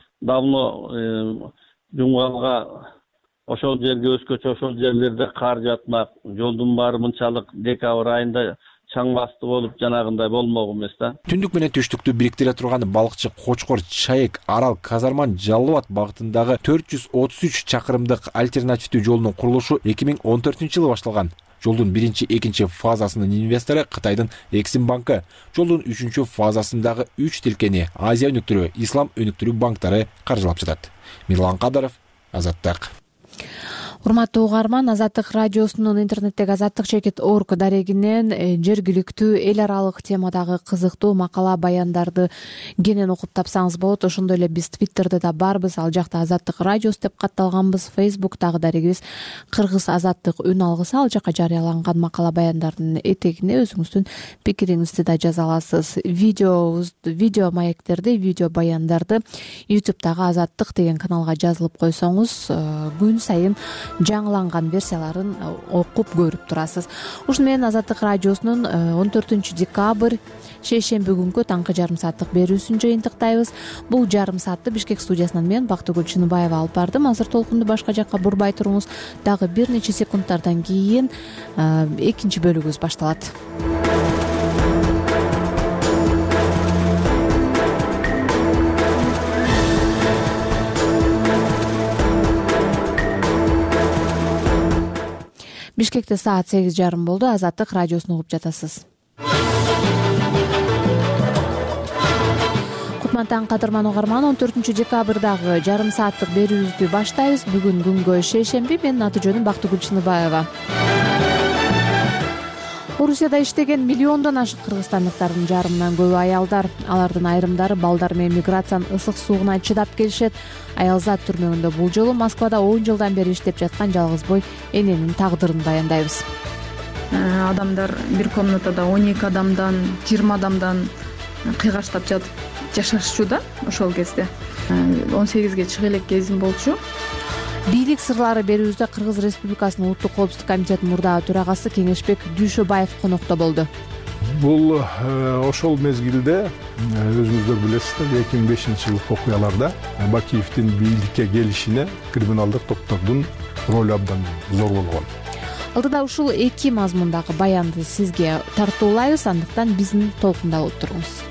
Speaker 5: давно Жумгалга ошол жерге өзгөчө ошол жерлерде кар жатмак, жолдун баары мынчалык декабрь айында чаң басты болуп жанагындай болмок эмес да.
Speaker 18: Түндүк менен түштүктү бириктире турган балыкчы Кочкор Чайык Арал Казарман Жалал Абад багытындагы төрт жүз отуз үч чакырымдык альтернативдүү жолунун курулушу эки миң он төртүнчү жылы башталган. Жолдун биринчи, экинчи фазасынын инвестору Кытайдын Эксим банкы, жолдун үчүнчү фазасындагы үч тилкени Азия өнүктүрүү, Ислам өнүктүрүү банктары каржылап жатат. Мирлан Кадыров, Азаттык.
Speaker 1: урматтуу угарман, Азаттык радиосунун интернеттеги азаттык чекит точка орг дарегинен жергиликтүү эл аралык темадагы кызыктуу макала баяндарды кенен окуп тапсаңыз болот. Ошондой эле биз Твиттерде да барбыз, ал жакта Азаттык радиос деп катталганбыз. Фейсбуктагы дарегибиз Кыргыз азаттык үн алгысы, ал жака жарыяланган макала баяндардын этегине өзүңүздүн пикириңизди да жаза аласыз. Видео видео маектерди, видео баяндарды ютубтагы Азаттык деген каналга жазылып койсоңуз, күн сайын жаңыланган версияларын окуп көрүп турасыз. Ушуну менен Азаттык радиосунун он төртүнчү декабрь шейшемби күнгү таңкы жарым сааттык берүүсүн жыйынтыктайбыз. Бул жарым саатты Бишкек студиясынан мен Бактыгүл Чыныбаева алып бардым. Азыр толкунду башка жакка бурбай туруңуз. Дагы бир нече секундтардан кийин экинчи бөлүгүбүз башталат. Бишкекте саат сегиз жарым болду. Азаттык радиосун угуп жатасыз. Кутман кадырман угарман, он төртүнчү декабрдагы жарым сааттык берүүбүздү баштайбыз. Бүгүн күнгө шейшемби. Менин аты жөнүм Бактыгүл Чыныбаева. Орусияда иштеген миллиондон ашык кыргызстандыктардын жарымынан көбү аялдар. Алардын айрымдары балдар менен миграциянын ысык суугуна чыдап келишет. Аялзат түрмөгүндө бул жолу Москвада он жылдан бери иштеп жаткан жалгыз бой эненин тагдырын баяндайбыз.
Speaker 2: Адамдар бир комнатада он эки адамдан, жыйырма адамдан кыйгаштап жатып жашашчу да ошол кезде. он сегизге чыга элек кезим болчу.
Speaker 1: Бийлик сырлары берүүбүздө Кыргыз Республикасынын Улуттук коопсуздук комитетинин мурдагы төрагасы Кеңешбек Дүйшөбаев конокто болду.
Speaker 7: Бул ошол мезгилде өзүңүздөр билесиздер, эки миң бешинчи жылкы окуяларда Бакиевдин бийликке келишине криминалдык топтордун ролу абдан зор болгон.
Speaker 1: Алдыда ушул эки мазмундагы баянды сизге тартуулайбыз, андыктан биздин толкунда болуп туруңуз.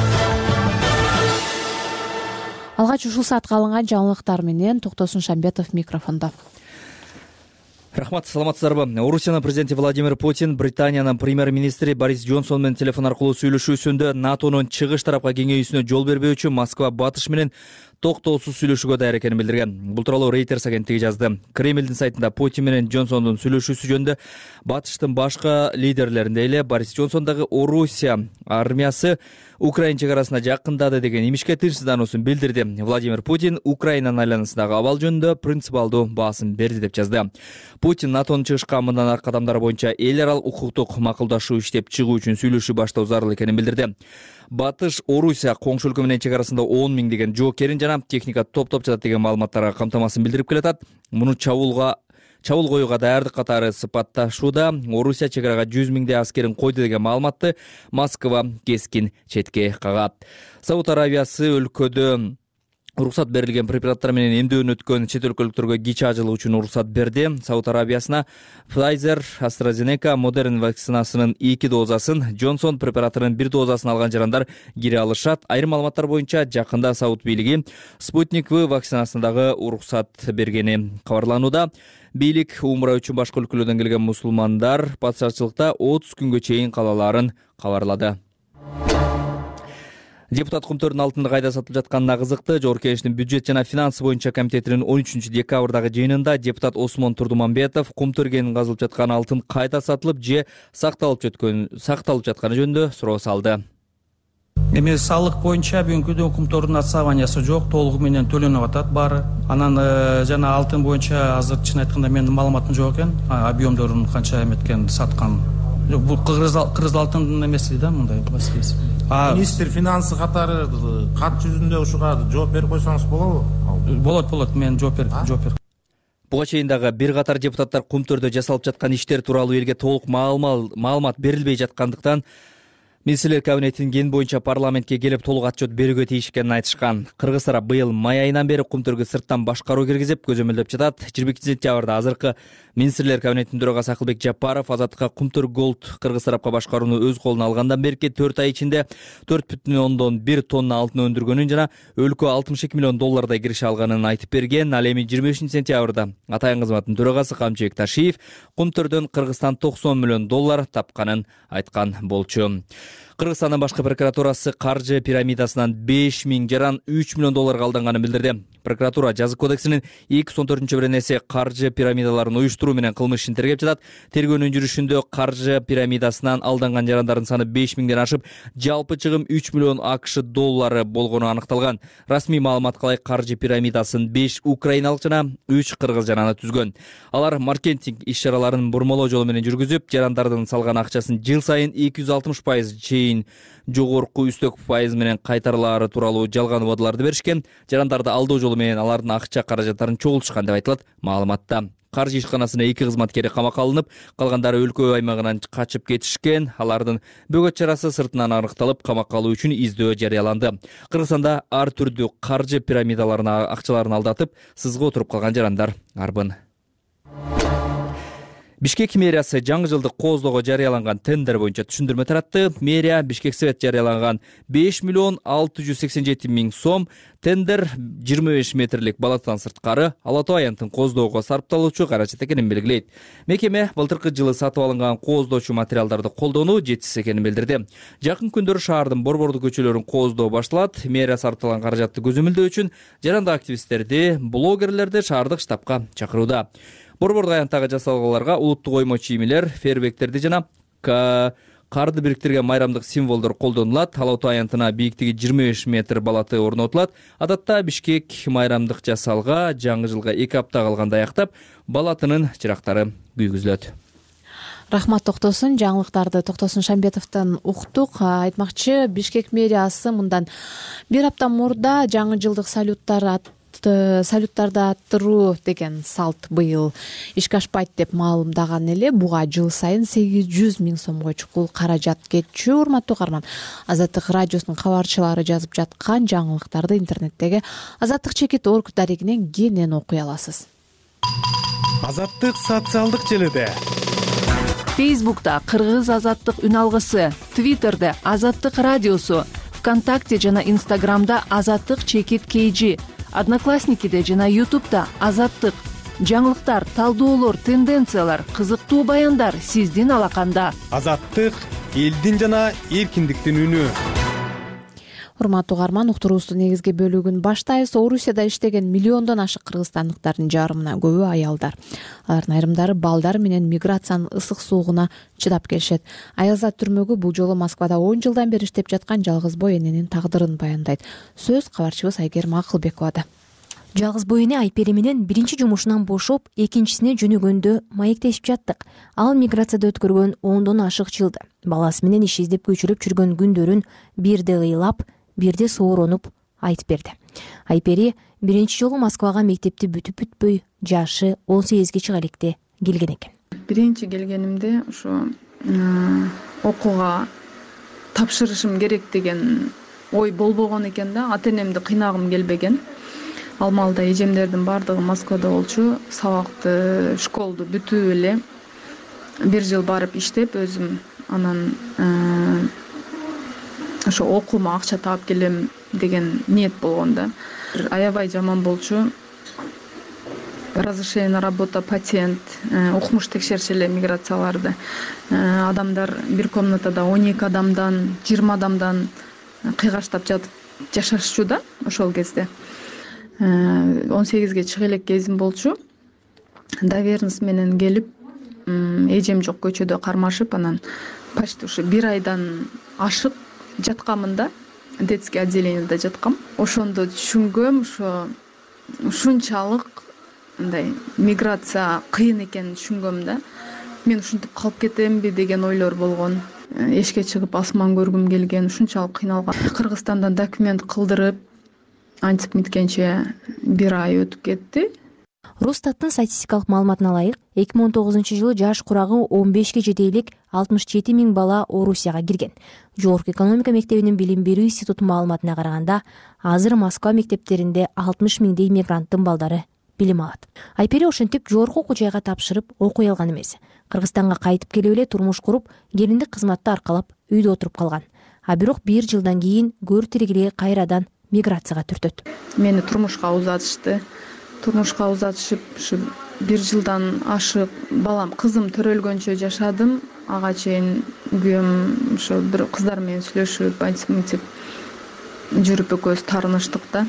Speaker 1: Алгач ушул саатка алынган жаңылыктар менен Токтосун Шамбетов микрофондо.
Speaker 8: Рахмат, саламатсыздарбы? Орусиянын президенти Владимир Путин Британиянын премьер-министри Борис Джонсон менен телефон аркылуу сүйлөшүүсүндө НАТОнун чыгыш тарапка кеңейүүсүнө жол бербөөчү Москва батыш менен токтоосуз сүйлөшүүгө даяр экенин билдирген. Бул тууралуу Reuters агенттиги жазды. Кремлдин сайтында Путин менен Джонсондун сүйлөшүүсү жөнүндө батыштын башка лидерлеринде эле Борис Джонсон дагы Орусия армиясы Украина чегарасына жакындады деген имишке тынчсыздануусун билдирди. Владимир Путин Украинанын айланасындагы абал жөнүндө принципиалдуу баасын берди деп жазды. Путин НАТОнун чыгышка мындан аркы кадамдары боюнча эл аралык укуктук макулдашуу иштеп чыгуу үчүн сүйлөшүү баштоо зарыл экенин билдирди. Батыш Орусия коңшу өлкө менен чегарасында он миң деген жоокерин жана техника топтоп жатат деген маалыматтарга камтамасын билдирип келатат. Муну чабуулга чабуул коюуга даярдык катары сыпатташууда. Орусия чегарага жүз миңдей аскерин койду деген маалыматты Москва кескин четке кагат. Сауд Аравиясы өлкөдө уруксат берилген препараттар менен эмдөөдөн өткөн чет өлкөлүктөргө кичи ажылуу үчүн уруксат берди. Сауд Аравиясына Pfizer, AstraZeneca, Modern вакцинасынын эки дозасын, Johnson препаратынын бир дозасын алган жарандар кире алышат. Айрым маалыматтар боюнча жакында Сауд бийлиги Спутник В вакцинасына дагы уруксат бергени кабарланууда. Бийлик умра үчүн башка өлкөлөрдөн келген мусулмандар патшачылыкта отуз күнгө чейин калаларын кабарлады. Депутат кумтөрдүн алтынды кайда сатылып жатканына кызыкты. Жогорку Кеңештин бюджет жана финансы боюнча комитетинин он үчүнчү декабрдагы жыйынында депутат Осмон Турдуманбетов кумтөргенин казылып жаткан алтын кайда сатылып же сакталып жаткан сакталып жатканы жөнүндө суроо салды.
Speaker 9: Эми салык боюнча бүгүнкү күндө кумтөрдүн отставаниясы жок, толугу менен төлөнүп атат баары. Анан жана алтын боюнча азыр чын айтканда менин маалыматым жок экен, объемдорун канча эметкен саткан. Бул Кыргыз Кыргыз алтындын эмеси да, мындай маселеси.
Speaker 11: Министр финансы катары кат жүзүндө ушуга жооп берип койсоңуз болобу?
Speaker 9: Болот, болот, мен жооп берип, жооп берип.
Speaker 8: Буга чейин дагы бир катар депутаттар кумтөрдө жасалып жаткан иштер тууралуу элге толук маалымат берилбей жаткандыктан Министрлер кабинетинин ген боюнча парламентке келип толук отчет берүүгө тийиш экенин айтышкан. Кыргыз тарап быйыл май айынан бери кумтөргө сырттан башкаруу киргизип көзөмөлдөп жатат. жыйырма экинчи сентябрда азыркы Министрлер кабинетинин төрагасы Акылбек Жапаров Азаттыкка Кумтөр Голд Кыргыз тарапка башкарууну өз колуна алгандан берки төрт ай ичинде төрт бүтүн ондон бир тонна алтын өндүргөнүн жана өлкө алтымыш эки миллион доллардай киреше алганын айтып берген. Ал эми жыйырма бешинчи сентябрда Атайын кызматтын төрагасы Камчыбек Ташиев Кумтөрдөн Кыргызстан токсон миллион доллар тапканын айткан болчу. Кыргызстандын башкы прокуратурасы каржы пирамидасынан беш миң жаран үч миллион долларга алданганын билдирди. Прокуратура жазык кодексинин эки жүз он төртүнчү беренеси каржы пирамидаларын уюштуруу менен кылмыш ишин тергеп жатат. Тергөөнүн жүрүшүндө каржы пирамидасынан алданган жарандардын саны беш миңден ашып, жалпы чыгым үч миллион акш доллары болгону аныкталган. Расмий маалыматка ылайык каржы пирамидасын беш украиналык жана үч кыргыз жараны түзгөн. Алар маркетинг иш-чараларын бурмалоо жолу менен жүргүзүп, жарандардын салган акчасын жыл сайын эки жүз алтымыш пайыз чейин жогорку үстөк пайыз менен кайтарылаары тууралуу жалган убадаларды беришкен. Жарандарды алдоо жолу менен алардын акча каражаттарын чогултушкан деп айтылат маалыматта. Каржы ишканасынын эки кызматкери камакка алынып, калгандары өлкө аймагынан качып кетишкен. Алардын бөгөт чарасы сыртынан аныкталып, камакка алуу үчүн издөө жарыяланды. Кыргызстанда ар түрдүү каржы пирамидаларына акчаларын алдатып, сызга отуруп калган жарандар арбын. Бишкек мэриясы жаңы жылдык кооздоого жарыяланган тендер боюнча түшүндүрмө таратты. Мэрия Бишкек Совет жарыяланган беш миллион алты жүз сексен жети миң сом тендер жыйырма беш метрлик балаттан сырткары Ала Тоо аянтын кооздоого сарпталуучу каражат экенин белгилейт. Мекеме былтыркы жылы сатып алынган кооздоочу материалдарды колдонуу жетишсиз экенин билдирди. Жакын күндөрү шаардын борбордуу көчөлөрүн кооздоо башталат. Мэрия сарпталган каражатты көзөмөлдөө үчүн жарандык активисттерди, блогерлерди шаардык штабка чакырууда. Борбордук аянттагы жасалгаларга улуттук оймо чийимилер, фейерверктерди жана карды бириктирген майрамдык символдор колдонулат. Ала Тоо аянтына бийиктиги жыйырма беш метр балаты орнотулат. Адатта Бишкек майрамдык жасалга жаңы жылга эки апта калганда аяктап, балатынын чырактары күйгүзүлөт.
Speaker 1: Рахмат Токтосун. Жаңылыктарды Токтосун Шамбетовдон уктук. Айтмакчы, Бишкек мэриясы мындан бир апта мурда жаңы жылдык салюттар салюттарды аттыруу деген салт быйыл ишке ашпайт деп маалымдаган эле. Буга жыл сайын сегиз жүз миң сомго чукул каражат кетчү. Урматтуу угарман, Азаттык радиосунун кабарчылары жазып жаткан жаңылыктарды интернеттеги азаттык чекит орг дарегинен кенен окуй аласыз.
Speaker 21: Азаттык социалдык желиде.
Speaker 10: Фейсбукта Кыргыз азаттык үн алгысы, Твиттерде Азаттык радиосу, ВКонтакте жана Инстаграмда Азаттык чекит кейжи, Одноклассникиде жана Ютубта Азаттык. Жаңылыктар, талдоолор, тенденциялар, кызыктуу баяндар сиздин алаканда.
Speaker 21: Азаттык элдин жана эркиндиктин үнү.
Speaker 1: Урматтуу угарман, уктуруубуздун негизги бөлүгүн баштайбыз. Орусияда иштеген миллиондон ашык кыргызстандыктардын жарымына көбү аялдар. Алардын айрымдары балдар менен миграциянын ысык суугуна чыдап келишет. Аялзат түрмөгү бул жолу Москвада он жылдан бери иштеп жаткан жалгыз бой эненин тагдырын баяндайт. Сөз кабарчыбыз Айгерим Акылбековада.
Speaker 12: Жалгыз бой эне Айпери менен биринчи жумушунан бошоп, экинчисине жөнөгөндө маектешип жаттык. Ал миграцияда өткөргөн ондон ашык жылды. Баласы менен иш издеп көчүрүп жүргөн күндөрүн бирде ыйлап, бирде сооронуп айтып берди. Айпери биринчи жолу Москвага мектепти бүтүп бүтпөй, жашы он сегизге чыга электе келген экен.
Speaker 2: Биринчи келгенимде ошо окууга тапшырышым керек деген ой болбогон экен да. Ата энемди кыйнагым келбеген. Ал маалда эжемдердин баардыгы Москвада болчу. Сабакты, школду бүтүп эле бир жыл барып иштеп, өзүм анан ошо окуума акча таап келем деген ниет болгон да. Аябай жаман болчу. Разрешение на работа, патент, укмуш текшерчү эле миграцияларды. Адамдар бир комнатада он эки адамдан, жыйырма адамдан кыйгаштап жатып жашашчу да ошол кезде. он сегизге чыга элек кезим болчу. Доверенность менен келип, эжем жок көчөдө кармашып, анан почти ушу бир айдан ашык жаткамын да, детский отделениеде жаткам. Ошондо түшүнгөм, ошо ушунчалык мындай миграция кыйын экенин түшүнгөм да. Мен ушинтип калып кетемби деген ойлор болгон. Эшикке чыгып асман көргүм келген, ушунчалык кыйналган. Кыргызстандан документ кылдырып, антип миткенче бир ай өтүп кетти.
Speaker 12: Росстаттын статистикалык маалыматына ылайык, эки миң он тогузунчу жылы жаш курагы он бешке жете элек алтымыш жети миң бала Орусияга кирген. Жогорку экономика мектебинин билим берүү институтунун маалыматына караганда, азыр Москва мектептеринде алтымыш миңдей мигранттын балдары билим алат. Айпери ошентип жогорку окуу жайга тапшырып окуй алган эмес. Кыргызстанга кайтып келип эле турмуш куруп, келиндик кызматты аркалап үйдө отуруп калган. А бирок бир жылдан кийин көр тиригири кайрадан миграцияга түртөт.
Speaker 2: Мени турмушка узатышты. Турмушка узатышып, ушу бир жылдан ашык балам кызым төрөлгөнчө жашадым. Ага чейин күйөөм ошо бир кыздар менен сүйлөшүп антип мынтип жүрүп экөөбүз таарыныштык да.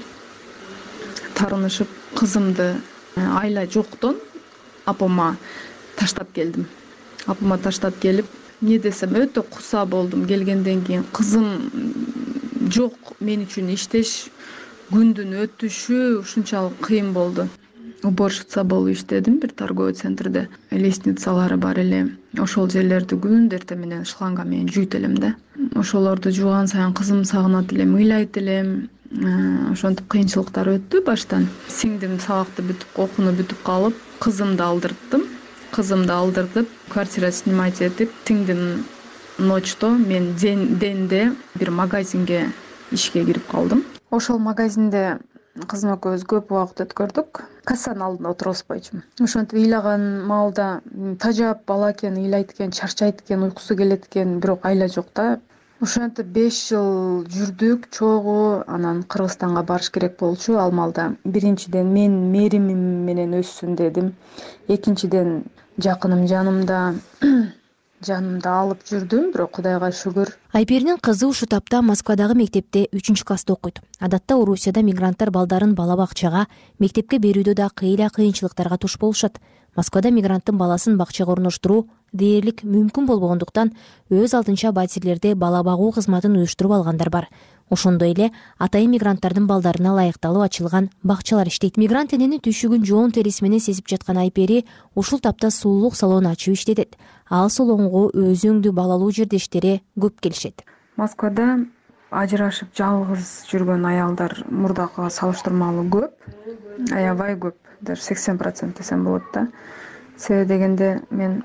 Speaker 2: Таарынышып кызымды айла жоктон апама таштап келдим. Апама таштап келип, эмне десем өтө куса болдум. Келгенден кийин кызым жок, мен үчүн иштеш, күндүн өтүшү ушунчалык кыйын болду. Уборщица болуп иштедим бир торговый центрде. Лестницалары бар эле. Ошол жерлерди күндү эртең менен шланга менен жуйт элем да. Ошолорду жууган сайын кызым сагынат элем, ыйлайт элем. Ошентип кыйынчылыктар өттү баштан. Сиңдим сабакты бүтүп, окууну бүтүп калып, кызымды алдырттым. Кызымды алдыртып, квартира снимать этип, сиңдим ночто мен денде бир магазинге ишке кирип калдым. Ошол магазинде кызым экөөбүз көп убакыт өткөрдүк. Кассанын алдында отурбайчумун. Ошентип ыйлаган маалда тажап бала экен, ыйлайт экен, чарчайт экен, уйкусу келет экен, бирок айла жок да. Ошентип беш жыл жүрдүк чогуу. Анан Кыргызстанга барыш керек болчу. Ал маалда биринчиден мен мэримим менен өссүн дедим. Экинчиден жакыным жанымда жанымда алып жүрдүм, бирок Кудайга шүгүр.
Speaker 12: Айперинин кызы ушул тапта Москвадагы мектепте үчүнчү класста окуйт. Адатта Орусияда мигранттар балдарын бала бакчага, мектепке берүүдө да кыйла кыйынчылыктарга туш болушат. Москвада мигранттын баласын бакчага орноштуруу дээрлик мүмкүн болбогондуктан өз алдынча батирлерде бала багуу кызматын уюштуруп алгандар бар. Ошондой эле атайын мигранттардын балдарына ылайыкталып ачылган бакчалар иштейт. Мигрант энени түйшүгүн жоон териси менен сезип жаткан Айпери ушул тапта сулуулук салон ачып иштетет. Ал салонго өз өңдүү балалуу жердештери көп келишет.
Speaker 2: Москвада ажырашып жалгыз жүргөн аялдар мурдакыга салыштырмалуу көп, аябай көп, даже сексен процент десем болот да. Себеби дегенде мен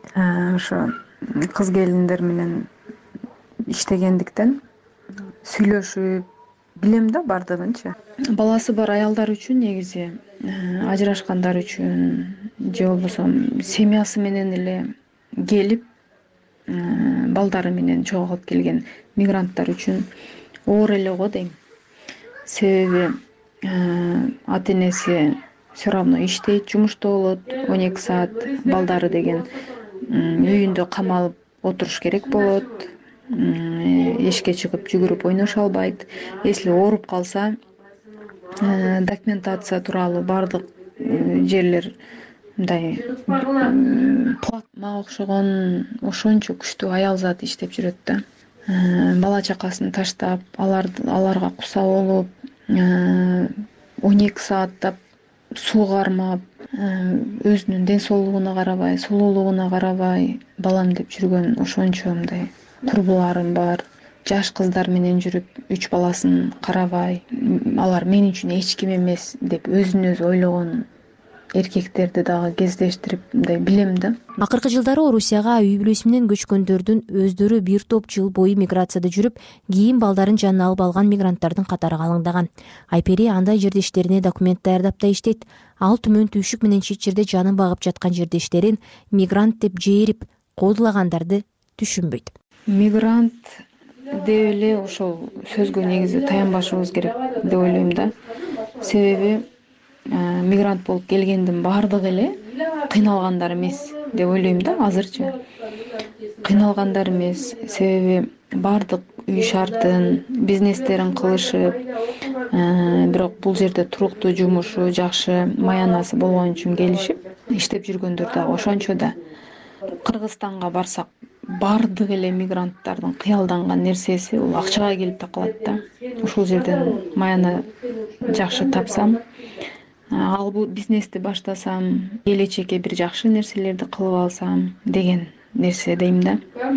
Speaker 2: ошо кыз келиндер менен иштегендиктен сүйлөшүп билем да бардыгынчы. Баласы бар аялдар үчүн негизи ажырашкандар үчүн же болбосо семьясы менен эле келип балдары менен чогулуп келген мигранттар үчүн оор эле го дейм. Себеби ата энеси все равно иштейт, жумушта болот, он эки саат, балдары деген үйүндө камалып отуруш керек болот. Эшикке чыгып жүгүрүп ойношо албайт. Если ооруп калса, документация тууралуу бардык жерлер мындай плат. Мага окшогон ошончо күчтүү аял зат иштеп жүрөт да. Бала чакасын таштап, аларга куса болуп, он эки сааттап суу кармап, өзүнүн ден соолугуна карабай, сулуулугуна карабай балам деп жүргөн ошончо мындай курбуларым бар. Жаш кыздар менен жүрүп, үч баласын карабай, алар мен үчүн эч ким эмес деп өзүн өзү ойлогон эркектерди дагы кездештирип мындай билем да.
Speaker 12: Акыркы жылдары Орусияга үй бүлөсү менен көчкөндөрдүн өздөрү бир топ жыл бою миграцияда жүрүп, кийин балдарын жанына алып алган мигранттардын катары калыңдаган. Айпери андай жердештерине документ даярдап да иштейт. Ал түмөн түйшүк менен чет жерде жанын багып жаткан жердештерин мигрант деп жээрип, кодулагандарды түшүнбөйт.
Speaker 2: Мигрант деп эле ошол сөзгө негизи таянбашыбыз керек деп ойлойм да. Себеби мигрант болуп келгендин баардыгы эле кыйналгандар эмес деп ойлойм да азырчы. Кыйналгандар эмес, себеби баардык үй шартын, бизнестерин кылышып, бирок бул жерде туруктуу жумушу, жакшы маянасы болгон үчүн келишип иштеп жүргөндөр дагы ошончо да. Кыргызстанга барсак, баардык эле мигранттардын кыялданган нерсеси бул акчага келип такалат да. Ушул жерден маяны жакшы тапсам, ал бул бизнести баштасам, келечекке бир жакшы нерселерди кылып алсам деген нерсе дейм да.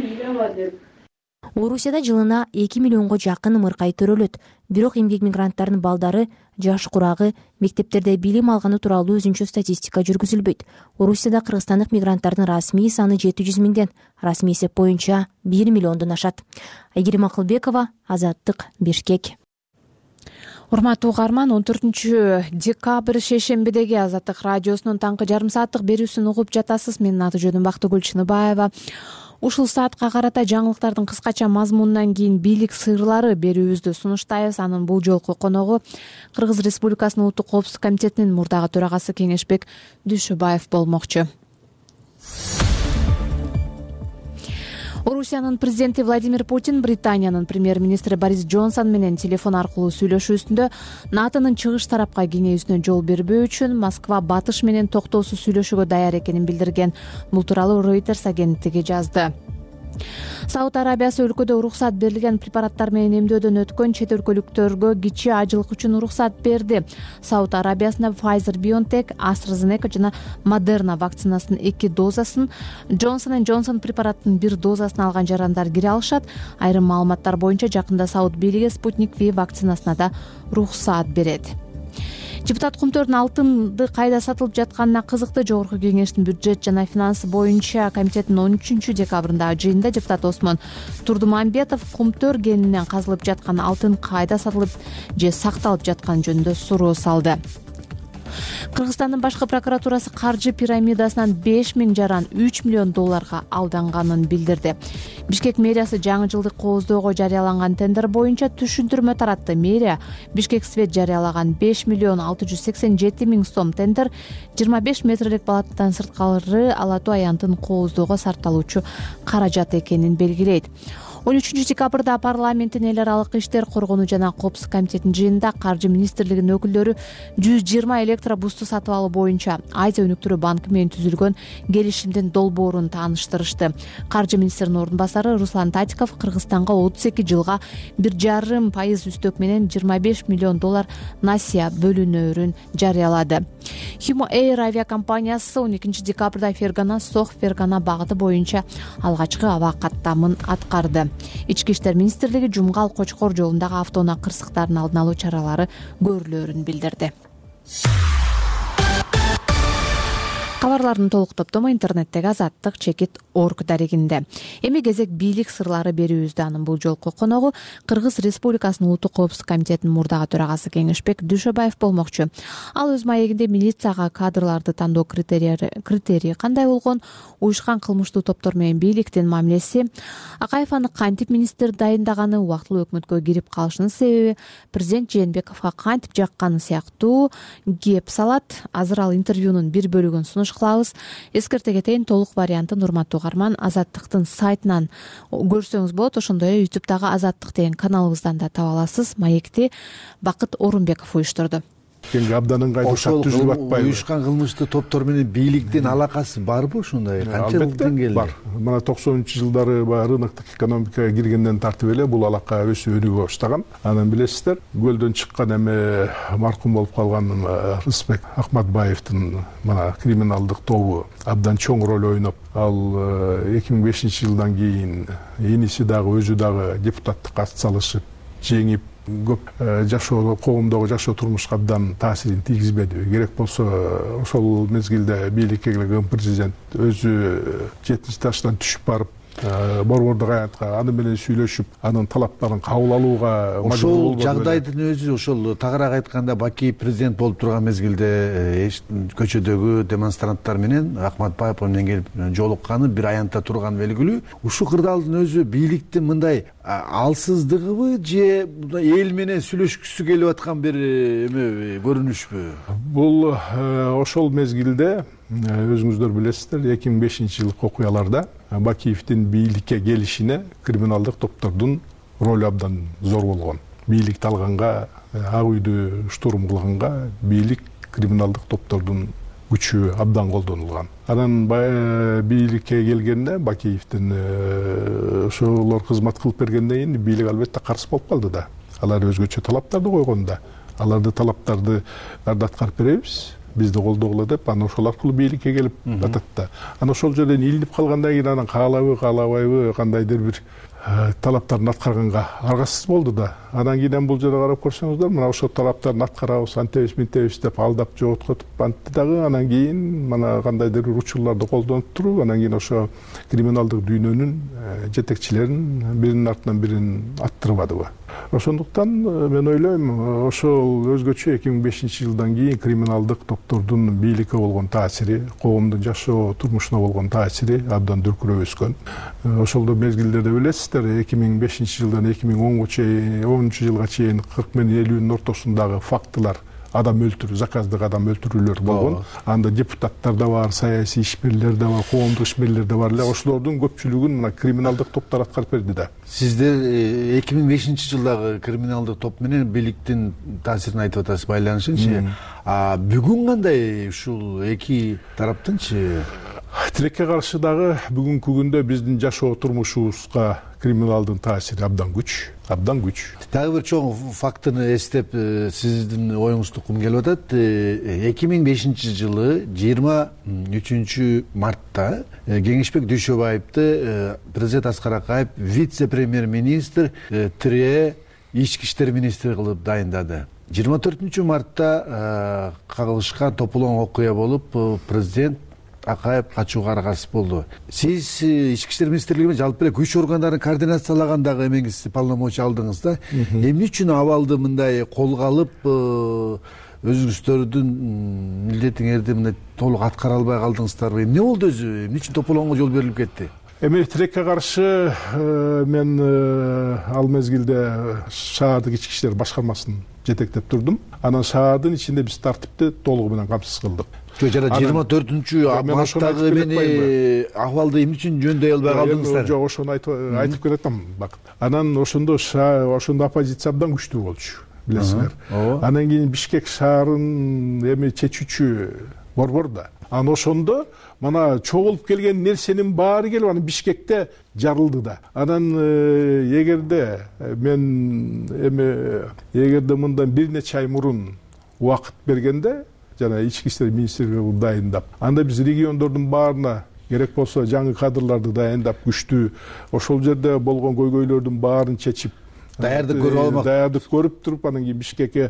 Speaker 12: Орусияда жылына эки миллионго жакын ымыркай төрөлөт. Бирок эмгек мигранттарынын балдары, жаш курагы, мектептерде билим алганы тууралуу өзүнчө статистика жүргүзүлбөйт. Орусияда кыргызстандык мигранттардын расмий саны жети жүз миңден, расмий эсеп боюнча бир миллиондон ашат. Айгерим Акылбекова, Азаттык, Бишкек.
Speaker 1: Урматтуу угарман, он төртүнчү декабрь шейшембидеги Азаттык радиосунун таңкы жарым сааттык берүүсүн угуп жатасыз. Менин аты жөнүм Бактыгүл Чыныбаева. Ушул саатка карата жаңылыктардын кыскача мазмунунан кийин бийлик сырлары берүүбүздү сунуштайбыз. Анын бул жолку коногу Кыргыз Республикасынын Улуттук коопсуздук комитетинин мурдагы төрагасы Кеңешбек Дүйшөбаев болмокчу. Орусиянын президенти Владимир Путин Британиянын премьер-министри Борис Джонсон менен телефон аркылуу сүйлөшүүсүндө НАТОнун чыгыш тарапка кеңейүүсүнө жол бербөө үчүн Москва батыш менен токтоосуз сүйлөшүүгө даяр экенин билдирген. Бул тууралуу Reuters агенттиги жазды. Сауд Арабиясы өлкөдө уруксат берилген препараттар менен эмдөөдөн өткөн чет өлкөлүктөргө кичи ажылык үчүн уруксат берди. Сауд Арабиясында Pfizer-BioNTech, AstraZeneca жана Moderna вакцинасынын эки дозасын, Johnson энд Johnson препараттын бир дозасын алган жарандар кире алышат. Айрым маалыматтар боюнча жакында Сауд бийлиги Sputnik V вакцинасына да уруксат берет. Депутат Кумтөрдүн алтынды кайда сатылып жатканына кызыкты. Жогорку кеңештин бюджет жана финанс боюнча комитетинин он үчүнчү декабрындагы жыйынында депутат Осмон Турдумамбетов Кумтөр кенинен казылып жаткан алтын кайда сатылып же сакталып жатканы жөнүндө суроо салды. Кыргызстандын башкы прокуратурасы каржы пирамидасынан беш миң жаран үч миллион долларга алданганын билдирди. Бишкек мэриясы жаңы жылдык кооздоого жарыяланган тендер боюнча түшүндүрмө таратты. Мэрия Бишкек Свет жарыялаган беш миллион алты жүз сексен жети миң сом тендер жыйырма беш метрлик балаттан сырткары Ала Тоо аянтын кооздоого сарпталуучу каражат экенин белгилейт. он үчүнчү декабрда парламенттин эл аралык иштер, коргонуу жана коопсуздук комитетинин жыйынында каржы министрлигинин өкүлдөрү жүз жыйырма электробусту сатып алуу боюнча Азия өнүктүрүү банкы менен түзүлгөн келишимдин долбоорун тааныштырышты. Каржы министринин ордун басары Руслан Татиков Кыргызстанга отуз эки жылга бир жарым пайыз үстөк менен жыйырма беш миллион доллар насыя бөлүнөөрүн жарыялады. Humo Air авиакомпаниясы он экинчи декабрда Фергана Сох Фергана багыты боюнча алгачкы аба каттамын аткарды. Ички иштер министрлиги Жумгал Кочкор жолундагы автоунаа кырсыктарын алдын алуу чаралары көрүлөөрүн билдирди. Кабарлардын толук топтому интернеттеги азаттык чекит орг дарегинде. Эми кезек бийлик сырлары берүүбүздө. Анын бул жолку коногу Кыргыз Республикасынын Улуттук коопсуздук комитетинин мурдагы төрагасы Кеңешбек Дүйшөбаев болмокчу. Ал өз маегинде милицияга кадрларды тандоо критерии кандай болгон, уюшкан кылмыштуу топтор менен бийликтин мамилеси, Акаев аны кантип министр дайындаганы, убактылуу өкмөткө кирип калышынын себеби, президент Жээнбековго кантип жакканы сыяктуу кеп салат. Азыр ал интервьюнун бир бөлүгүн сунуш кылабыз. Эскерте кетейин, толук вариантын урматтуу угарман Азаттыктын сайтынан көрсөңүз болот. Ошондой эле ютубтагы Азаттык деген каналыбыздан да таба аласыз. Маекти Бакыт Орунбеков уюштурду.
Speaker 7: Абдан ыңгайлуу
Speaker 13: ошол уюшкан кылмыштуу топтор менен бийликтин алакасы барбы ушундай? Канча деңгээлде?
Speaker 7: Бар. Мына токсонунчу жылдары рыноктук экономикага киргенден тартып эле бул алака өсүп өнүгө баштаган. Анан билесиздер, көлдөн чыккан эми маркум болуп калган Рысбек Акматбаевдин мына криминалдык тобу абдан чоң роль ойноп, ал эки миң бешинчи жылдан кийин иниси дагы өзү дагы депутаттыкка ат салышып, жеңип, көп жашоо, коомдогу жашоо турмушка абдан таасирин тийгизбеди. Керек болсо ошол мезгилде бийликке келген президент өзү жетинчи таштан түшүп барып, борбордук аянтка аны менен сүйлөшүп, анын талаптарын кабыл алууга мажбур болду.
Speaker 13: Ошол жагдайдын өзү, ошол тагыраак айтканда, Бакиев президент болуп турган мезгилде көчөдөгү демонстранттар менен Акматбаев менен келип жолукканы бир аянтта турган белгилүү. Ушул кырдаалдын өзү бийликтин мындай алсыздыгыбы же эл менен сүйлөшкүсү келип аткан бир эме көрүнүшпү?
Speaker 7: Бул ошол мезгилде өзүңүздөр билесиздер, эки миң бешинчи жылкы окуяларда Бакиевдин бийликке келишине криминалдык топтордун ролу абдан зор болгон. Бийликти алганга, Ак үйдү штурм кылганга бийлик криминалдык топтордун күчү абдан колдонулган. Анан бийликке келгенде Бакиевдин ошолор кызмат кылып бергенден кийин бийлик албетте каршы болуп калды да. Алар өзгөчө талаптарды койгонда, аларды талаптарды аткарып беребиз, бизди колдогула деп, анан ошол аркылуу бийликке келип атат да. Анан ошол жерден илинип калгандан кийин анан каалабы, каалабайбы, кандайдыр бир талаптарын аткарганга аргасыз болду да. Анан кийин бул жерге карап көрсөңүздөр, мына ошол талаптарын аткарабыз, антебиз, мынтебиз деп алдап жоготкотуп антты дагы. Анан кийин мына кандайдыр учурларды колдонуп туруп, анан кийин ошо криминалдык дүйнөнүн жетекчилерин биринин артынан бирин аттырбадыбы. Ошондуктан мен ойлойм, ошол өзгөчө эки миң бешинчи жылдан кийин криминалдык топтордун бийликке болгон таасири, коомдун жашоо турмушуна болгон таасири абдан дүркүрөп өскөн. Ошолдо мезгилдерде билесиздер, эки миң бешинчи жылдан эки миң онунчу жылга чейин кырк менен элүүнүн ортосундагы фактылар, адам өлтүрүү, заказдык адам өлтүрүүлөр болгон. Анда депутаттар да бар, саясий ишмерлер да бар, коомдук ишмерлер да бар эле. Ошолордун көпчүлүгүн мына криминалдык топтор аткарып берди да.
Speaker 13: Сиздер эки миң бешинчи жылдагы криминалдык топ менен бийликтин таасирин айтып атасыз, байланышынчы. А бүгүн кандай ушул эки тараптынчы?
Speaker 7: Тилекке каршы дагы бүгүнкү күндө биздин жашоо турмушубузга криминалдын таасири абдан күч, абдан күч.
Speaker 13: Дагы бир чоң фактыны эстеп, сиздин оюңузду уккум келип атат. эки миң бешинчи жылы жыйырма үчүнчү мартта Кеңешбек Дүйшөбаевди президент Аскар Акаев вице-премьер-министр тире ички иштер министри кылып дайындады. жыйырма төртүнчү мартта кагылышкан тополоң окуя болуп, президент Акаев качууга аргасыз болду. Сиз ички иштер министрлигине жалпы эле күч органдарын координациялагандагы эмеңиз полномочия алдыңыз да. Эмне үчүн абалды мындай колго алып, өзүңүздөрдүн милдетиңерди мындай толук аткара албай калдыңыздарбы? Эмне болду өзү? Эмне үчүн тополоңго жол берилип кетти?
Speaker 7: Эми тилекке каршы мен ал мезгилде шаардык ички иштер башкармасын жетектеп турдум. Анан шаардын ичинде биз тартипти толугу менен камсыз кылдык.
Speaker 13: Жана жыйырма төртүнчү марттагы эмне акыбалды эмне үчүн жөндөй албай калдыңыздар?
Speaker 7: Жок, ошону айтып келатам. Анан ошондо ошондо оппозиция абдан күчтүү болчу, билесиңер. Анан кийин Бишкек шаарын эми чечүүчү борбор да. Анан ошондо мана чогулуп келген нерсенин баары келип анан Бишкекте жарылды да. Анан эгерде мен эми эгерде мындан бир нече ай мурун убакыт бергенде, жана ички иштер министрлиги дайындап, анда биз региондордун баарына керек болсо жаңы кадрларды дайындап, күчтүү ошол жерде болгон көйгөйлөрдүн баарын чечип,
Speaker 13: даярдык көрүп алмак,
Speaker 7: даярдык көрүп туруп, анан кийин Бишкекке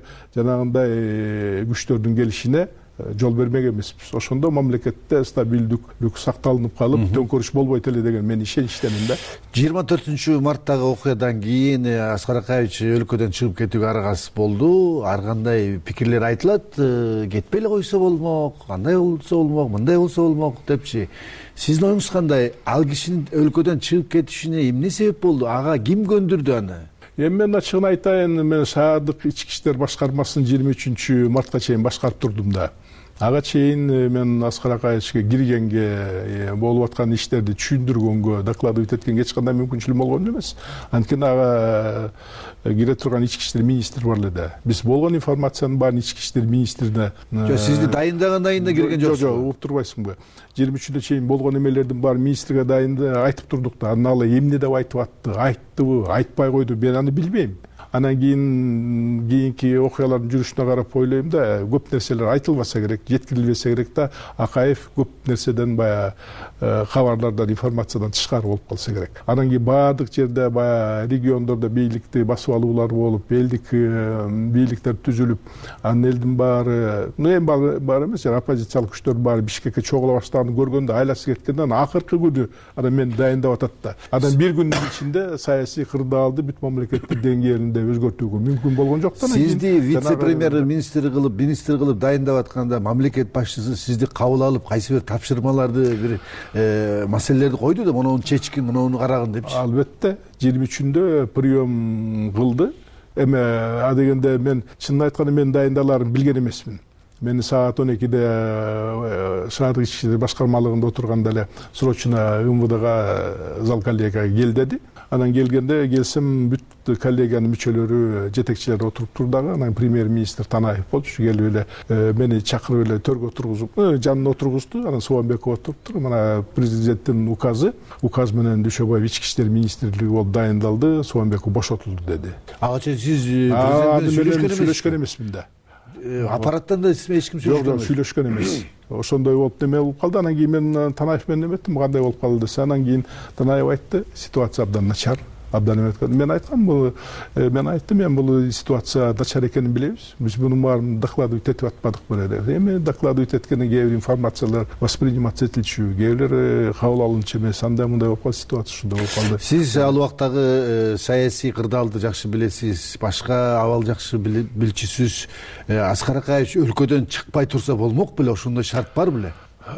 Speaker 7: жанагындай күчтөрдүн келишине жол бермек эмеспиз. Ошондо мамлекетте стабилдүүлүк сакталынып калып, төңкөрүш болбойт эле деген мен ишеничтемин да.
Speaker 13: жыйырма төртүнчү марттагы окуядан кийин Аскар Акаевич өлкөдөн чыгып кетүүгө аргасыз болду. Ар кандай пикирлер айтылат, кетпей эле койсо болмок, кандай болсо болмок, мындай болсо болмок депчи. Сиздин оюңуз кандай? Ал кишинин өлкөдөн чыгып кетишине эмне себеп болду? Ага ким көндүрдү аны?
Speaker 7: Эми мен ачыгын айтайын, мен шаардык ички иштер башкармасын жыйырма үчүнчү мартка чейин башкарып турдум да. Ага чейин мен Аскар Акаевичке киргенге, болуп аткан иштерди түшүндүргөнгө, докладывать эткенге эч кандай мүмкүнчүлүгүм болгон эмес. Анткени ага кире турган ички иштер министри бар эле да. Биз болгон информациянын баарын ички иштер министрине.
Speaker 13: Жок, сизди дайындагандан кийин кирген жоксуз.
Speaker 7: Жок, угуп турбайсыңбы? жыйырма үчүнчү чейин болгон эмелердин баарын министрге дайында айтып турдук да. Анан ал эмне деп айтып атты, айттыбы, айтпай койду, мен аны билбейм. Анан кийин кийинки окуялардын жүрүшүнө карап ойлойм да, көп нерселер айтылбаса керек, жеткирилбесе керек да, Акаев көп нерседен бая кабарлардан, информациядан тышкары болуп калса керек. Анан кийин баардык жерде бая региондордо бийликти басып алуулар болуп, элдик бийликтер түзүлүп, анын элдин баары, ну эми баары эмес, оппозициялык күчтөр баары Бишкекке чогула баштаганын көргөндө айласы кеткенде, анан акыркы күнү анан мени дайындап атат да. Анан бир күндүн ичинде саясий кырдаалды бүт мамлекеттин деңгээлинде өзгөртүүгө мүмкүн болгон жок да.
Speaker 13: Сизди вице-премьер министр кылып, министр кылып дайындап атканда мамлекет башчысы сизди кабыл алып, кайсы бир тапшырмаларды, бир маселелерди койду да, муну чечкин, муну карагын депчи.
Speaker 7: Албетте, жыйырма үчүндө прием кылды. Эми а дегенде мен чынын айтканда мен дайындаларын билген эмесмин. Мени саат он экиде шаардык ички иштер башкармалыгында отурганда эле срочно МВДга зал коллегияга кел деди. Анан келгенде келсем бүт коллегиянын мүчөлөрү, жетекчилери отуруп тур дагы. Анан премьер-министр Танаев болчу, келип эле мени чакырып эле төргө отургузуп, жанына отургузду. Анан Соонбеков отуруптур. Мына президенттин указы, указ менен Дүйшөбаев ички иштер министрлиги болуп дайындалды, Соонбеков бошотулду деди.
Speaker 13: Ага чейин сиз президент менен
Speaker 7: сүйлөшкөн эмесмин да.
Speaker 13: Аппараттан да эч ким
Speaker 7: сүйлөшкөн эмес. Жок, сүйлөшкөн эмес. Ошондой болуп неме болуп калды. Анан кийин мен Танаев менен эметтим, кандай болуп калды десе, анан кийин Танаев айтты, ситуация абдан начар. абдан эметкен. Мен айткам, бул мен айттым, мен бул ситуация начар экенин билебиз. Биз мунун баарын докладывать этип атпадык беле. Эми докладывать эткенден кээ бир информациялар восприниматься этилчү, кээ бирлери кабыл алынчу эмес. Андай мындай болуп калды, ситуация ушундай болуп калды.
Speaker 13: Сиз ал убактагы саясий кырдаалды жакшы билесиз, башка абал жакшы билчүсүз. Аскар Акаевич өлкөдөн чыкпай турса болмок беле, ошондой шарт бар беле?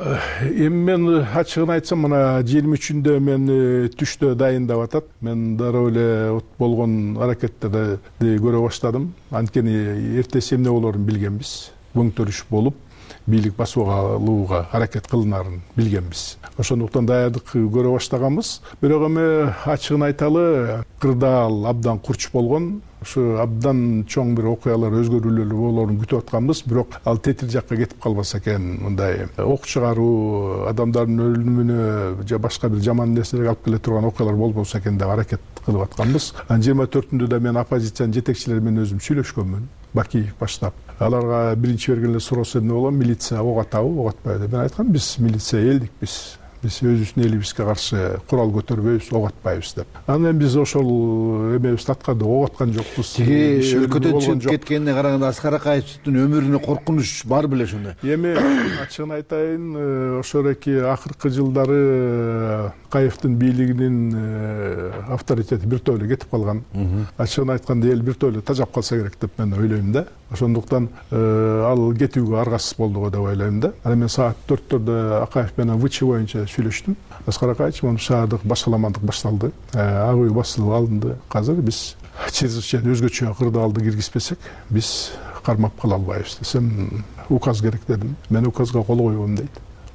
Speaker 7: Эми мен ачыгын айтсам, мына жыйырма үчүндө мен түштө дайындап атат. Мен дароо эле болгон аракеттерди көрө баштадым. Анткени эртеси эмне болорун билгенбиз. Көңтөрүш болуп, бийлик басууга алууга аракет кылынарын билгенбиз. Ошондуктан даярдык көрө баштаганбыз. Бирок эми ачыгын айталы, кырдаал абдан курч болгон. Ушу абдан чоң бир окуялар, өзгөрүүлөр болоорун күтүп атканбыз. Бирок ал тетир жакка кетип калбаса экен, мындай ок чыгаруу, адамдардын өлүмүнө же башка бир жаман нерселерге алып келе турган окуялар болбосо экен деп аракет кылып атканбыз. жыйырма төртүндө да мен оппозициянын жетекчилери менен өзүм сүйлөшкөнмүн. Бакиев баштап. Аларга биринчи берген эле суроосу эмне болгон? Милиция ок атабы, ок атпайбы? Мен айткам, биз милиция элдикпиз. Биз өзүбүздүн элибизге каршы курал көтөрбөйбүз, ок атпайбыз деп. Анан биз ошол эмебизди аткардык, ок аткан жокпуз.
Speaker 13: Тиги өлкөдөн чыгып кеткенине караганда Аскар Акаевдин өмүрүнө коркунуч бар беле ошондо?
Speaker 7: Эми ачыгын айтайын, ошореки акыркы жылдары Акаевдин бийлигинин авторитети биртөө эле кетип калган. Ачыгын айтканда эл биртөө эле тажап калса керек деп мен ойлойм да. Ошондуктан ал кетүүгө аргасыз болду го деп ойлойм да. Анан мен саат төрттөрдө Акаев менен ВЧ боюнча сүйлөштүм. Аскар Акаевич, муну шаардык башаламандык башталды. Ак үй басылып алынды. Азыр биз чрезвычайно өзгөчө кырдаалды киргизбесек, биз кармап кала албайбыз десем, указ керек дедим. Мен указга кол койбойм дейт.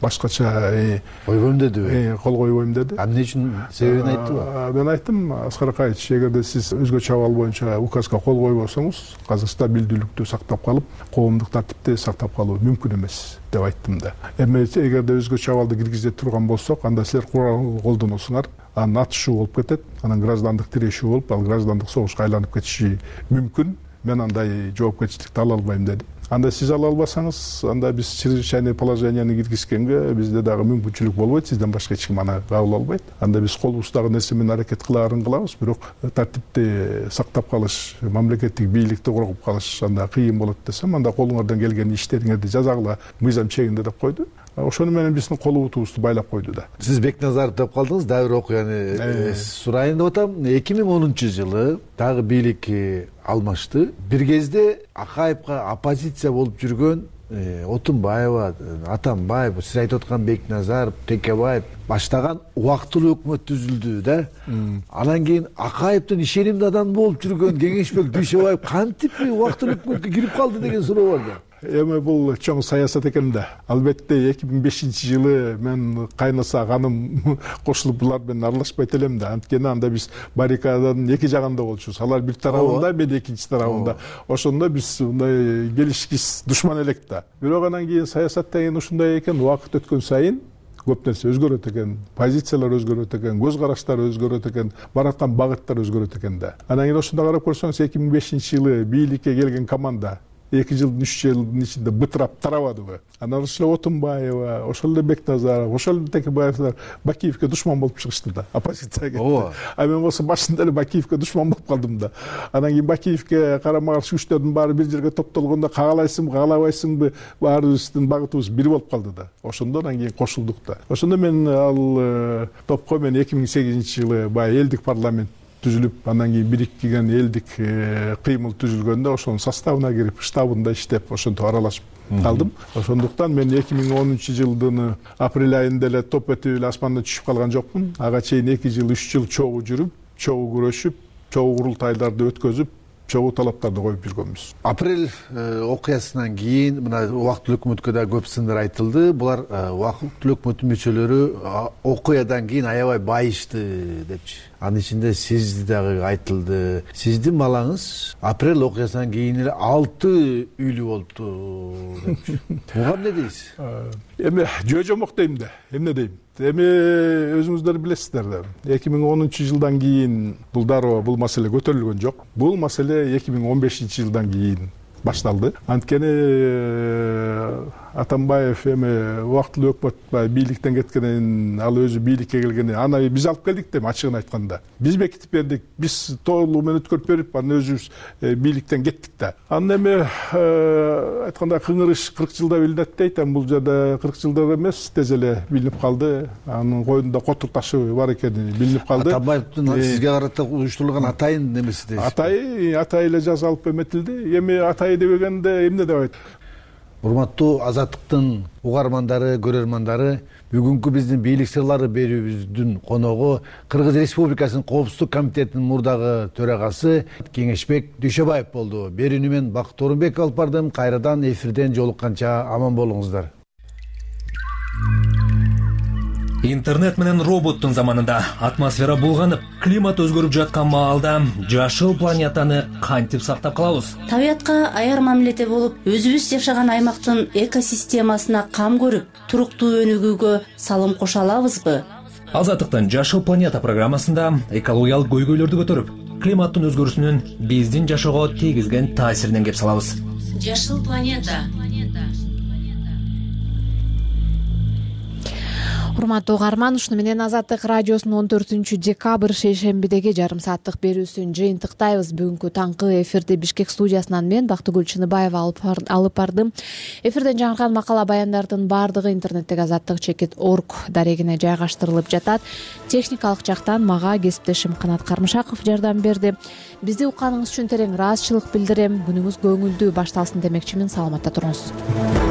Speaker 7: Башкача
Speaker 13: койбойм дедиби?
Speaker 7: Кол койбойм деди.
Speaker 13: А эмне үчүн себебин айттыбы?
Speaker 7: Мен айттым, Аскар Акаевич, эгерде сиз өзгөчө абал боюнча указга кол койбосоңуз, азыр стабилдүүлүктү сактап калып, коомдук тартипти сактап калуу мүмкүн эмес деп айттым да. Эми эгерде өзгөчө абалды киргизе турган болсок, анда силер курал колдоносуңар, анын атышуу болуп кетет, анан граждандык тирешүү болуп, ал граждандык согушка айланып кетиши мүмкүн. Мен андай жоопкерчиликти ала албайм деди. Анда сиз ала албасаңыз, анда биз чрезвычайный положенияны киргизгенге бизде дагы мүмкүнчүлүк болбойт, сизден башка эч ким аны кабыл албайт. Анда биз колубуздагы нерсе менен аракет кылаарын кылабыз, бирок тартипти сактап калыш, мамлекеттик бийликти коргоп калыш анда кыйын болот десем, анда колуңардан келген иштериңерди жазагыла мыйзам чегинде деп койду. Ошону менен биздин колубутубузду байлап койду да.
Speaker 13: Сиз Бекназаров деп калдыңыз, дагы бир окуяны сурайын деп атам. эки миң онунчу жылы дагы бийлик алмашты. Бир кезде Акаевга оппозиция болуп жүргөн Отунбаева, Атамбаев, сиз айтып аткан Бекназаров, Текебаев баштаган убактылуу өкмөт түзүлдү да. Анан кийин Акаевдин ишенимдүү адам болуп жүргөн Кеңешбек Дүйшөбаев кантип убактылуу өкмөткө кирип калды деген суроо бар да.
Speaker 7: Эми бул чоң саясат экен да. Албетте эки миң бешинчи жылы мен кайнаса каным кошулуп булар менен аралашпайт элем да. Анткени анда биз баррикаданын эки жагында болчубуз. Алар бир тарабында, мен экинчи тарабында. Ошондо биз мындай келишкис душман элек да. Бирок анан кийин саясат деген ушундай экен, убакыт өткөн сайын көп нерсе өзгөрөт экен, позициялар өзгөрөт экен, көз караштар өзгөрөт экен, бараткан багыттар өзгөрөт экен да. Анан кийин ошондо карап көрсөңүз, эки миң бешинчи жылы бийликке келген команда эки жылдын үч жылдын ичинде бытырап тарабадыбы. Анан ошол эле Отунбаева, ошол эле Бекназаров, ошол эле Текебаевдер Бакиевке душман болуп чыгышты да, оппозицияга. А мен болсо башында эле Бакиевке душман болуп калдым да. Анан кийин Бакиевке карама каршы күчтөрдүн баары бир жерге топтолгондо кагалайсыңбы, кагалабайсыңбы, баарыбыздын багытыбыз бир болуп калды да. Ошондо анан кийин кошулдук да. Ошондо мен ал топко мен эки миң сегизинчи жылы баягы элдик парламент түзүлүп, андан кийин бириктиген элдик кыймыл түзүлгөндө ошонун составына кирип, штабында иштеп, ошентип аралашып калдым. Ошондуктан мен эки миң онунчу жылдын апрель айында эле топ этип эле асмандан түшүп калган жокмун. Ага чейин эки жыл, үч жыл чогуу жүрүп, чогуу күрөшүп, чогуу курултайларды өткөзүп, чогуу талаптарды коюп жүргөнбүз.
Speaker 13: Апрель окуясынан кийин мына убактылуу өкмөткө да көп сындар айтылды. Булар убактылуу өкмөттүн мүчөлөрү окуядан кийин аябай байышты депчи. Анын ичинде сиз дагы айтылды. Сиздин балаңыз апрель окуясынан кийин эле алты үйлүү болупту депчи. Буга эмне дейсиз?
Speaker 7: Эми жөө жомок дейм да. Эмне дейм? Эми өзүңүздөр билесиздер да. эки миң онунчу жылдан кийин бул дароо бул маселе көтөрүлгөн жок. Бул маселе эки миң он бешинчи жылдан кийин башталды. Анткени Атамбаев эми убактылуу өкмөт баягы бийликтен кеткенен ал өзү бийликке келгенде аны биз алып келдик дейм, ачыгын айтканда. Биз бекитип бердик, биз толугу менен өткөрүп берип, анан өзүбүз бийликтен кеттик да. Анан эми айтканда кыңырыш кырк жылда билинет дейт, бул жерде кырк жылда эмес, тез эле билинип калды. Анын койнунда котур ташы бар экени билинип калды.
Speaker 13: Атамбаевдин сизге карата уюштурулган атайын немеси дейсиз? Атай,
Speaker 7: атай эле жазалып эметилди. Эми атай дебегенде эмне деп айтат?
Speaker 13: Урматтуу Азаттыктын угармандары, көрөрмандары, бүгүнкү биздин бийлик сырлары берүүбүздүн коногу Кыргыз Республикасынын Коопсуздук комитетинин мурдагы төрагасы Кеңешбек Дүйшөбаев болду. Берүүнү мен Бакыт Орунбек алып бардым. Кайрадан эфирден жолукканча аман болуңуздар.
Speaker 6: Интернет менен роботтун заманында атмосфера булганып, климат өзгөрүп жаткан маалда жашыл планетаны кантип сактап калабыз?
Speaker 14: Табиятка аяр мамиледе болуп, өзүбүз жашаган аймактын экосистемасына кам көрүп, туруктуу өнүгүүгө салым кошо алабызбы?
Speaker 6: Азаттыктын Жашыл планета программасында экологиялык көйгөйлөрдү көтөрүп, климаттын өзгөрүүсүнүн биздин жашоого тийгизген таасиринен кеп салабыз.
Speaker 14: Жашыл планета.
Speaker 1: Урматтуу угарман, ушуну менен Азаттык радиосунун он төртүнчү декабрь шейшембидеги жарым сааттык берүүсүн жыйынтыктайбыз. Бүгүнкү таңкы эфирди Бишкек студиясынан мен Бактыгүл Чыныбаева алып бардым. Эфирден жаңыркан макала баяндардын баардыгы интернеттеги азаттык чекит орг дарегине жайгаштырылып жатат. Техникалык жактан мага кесиптешим Канат Кармышаков жардам берди. Бизди укканыңыз үчүн терең ыраазычылык билдирем. Күнүңүз көңүлдүү башталсын демекчимин. Саламатта туруңуз.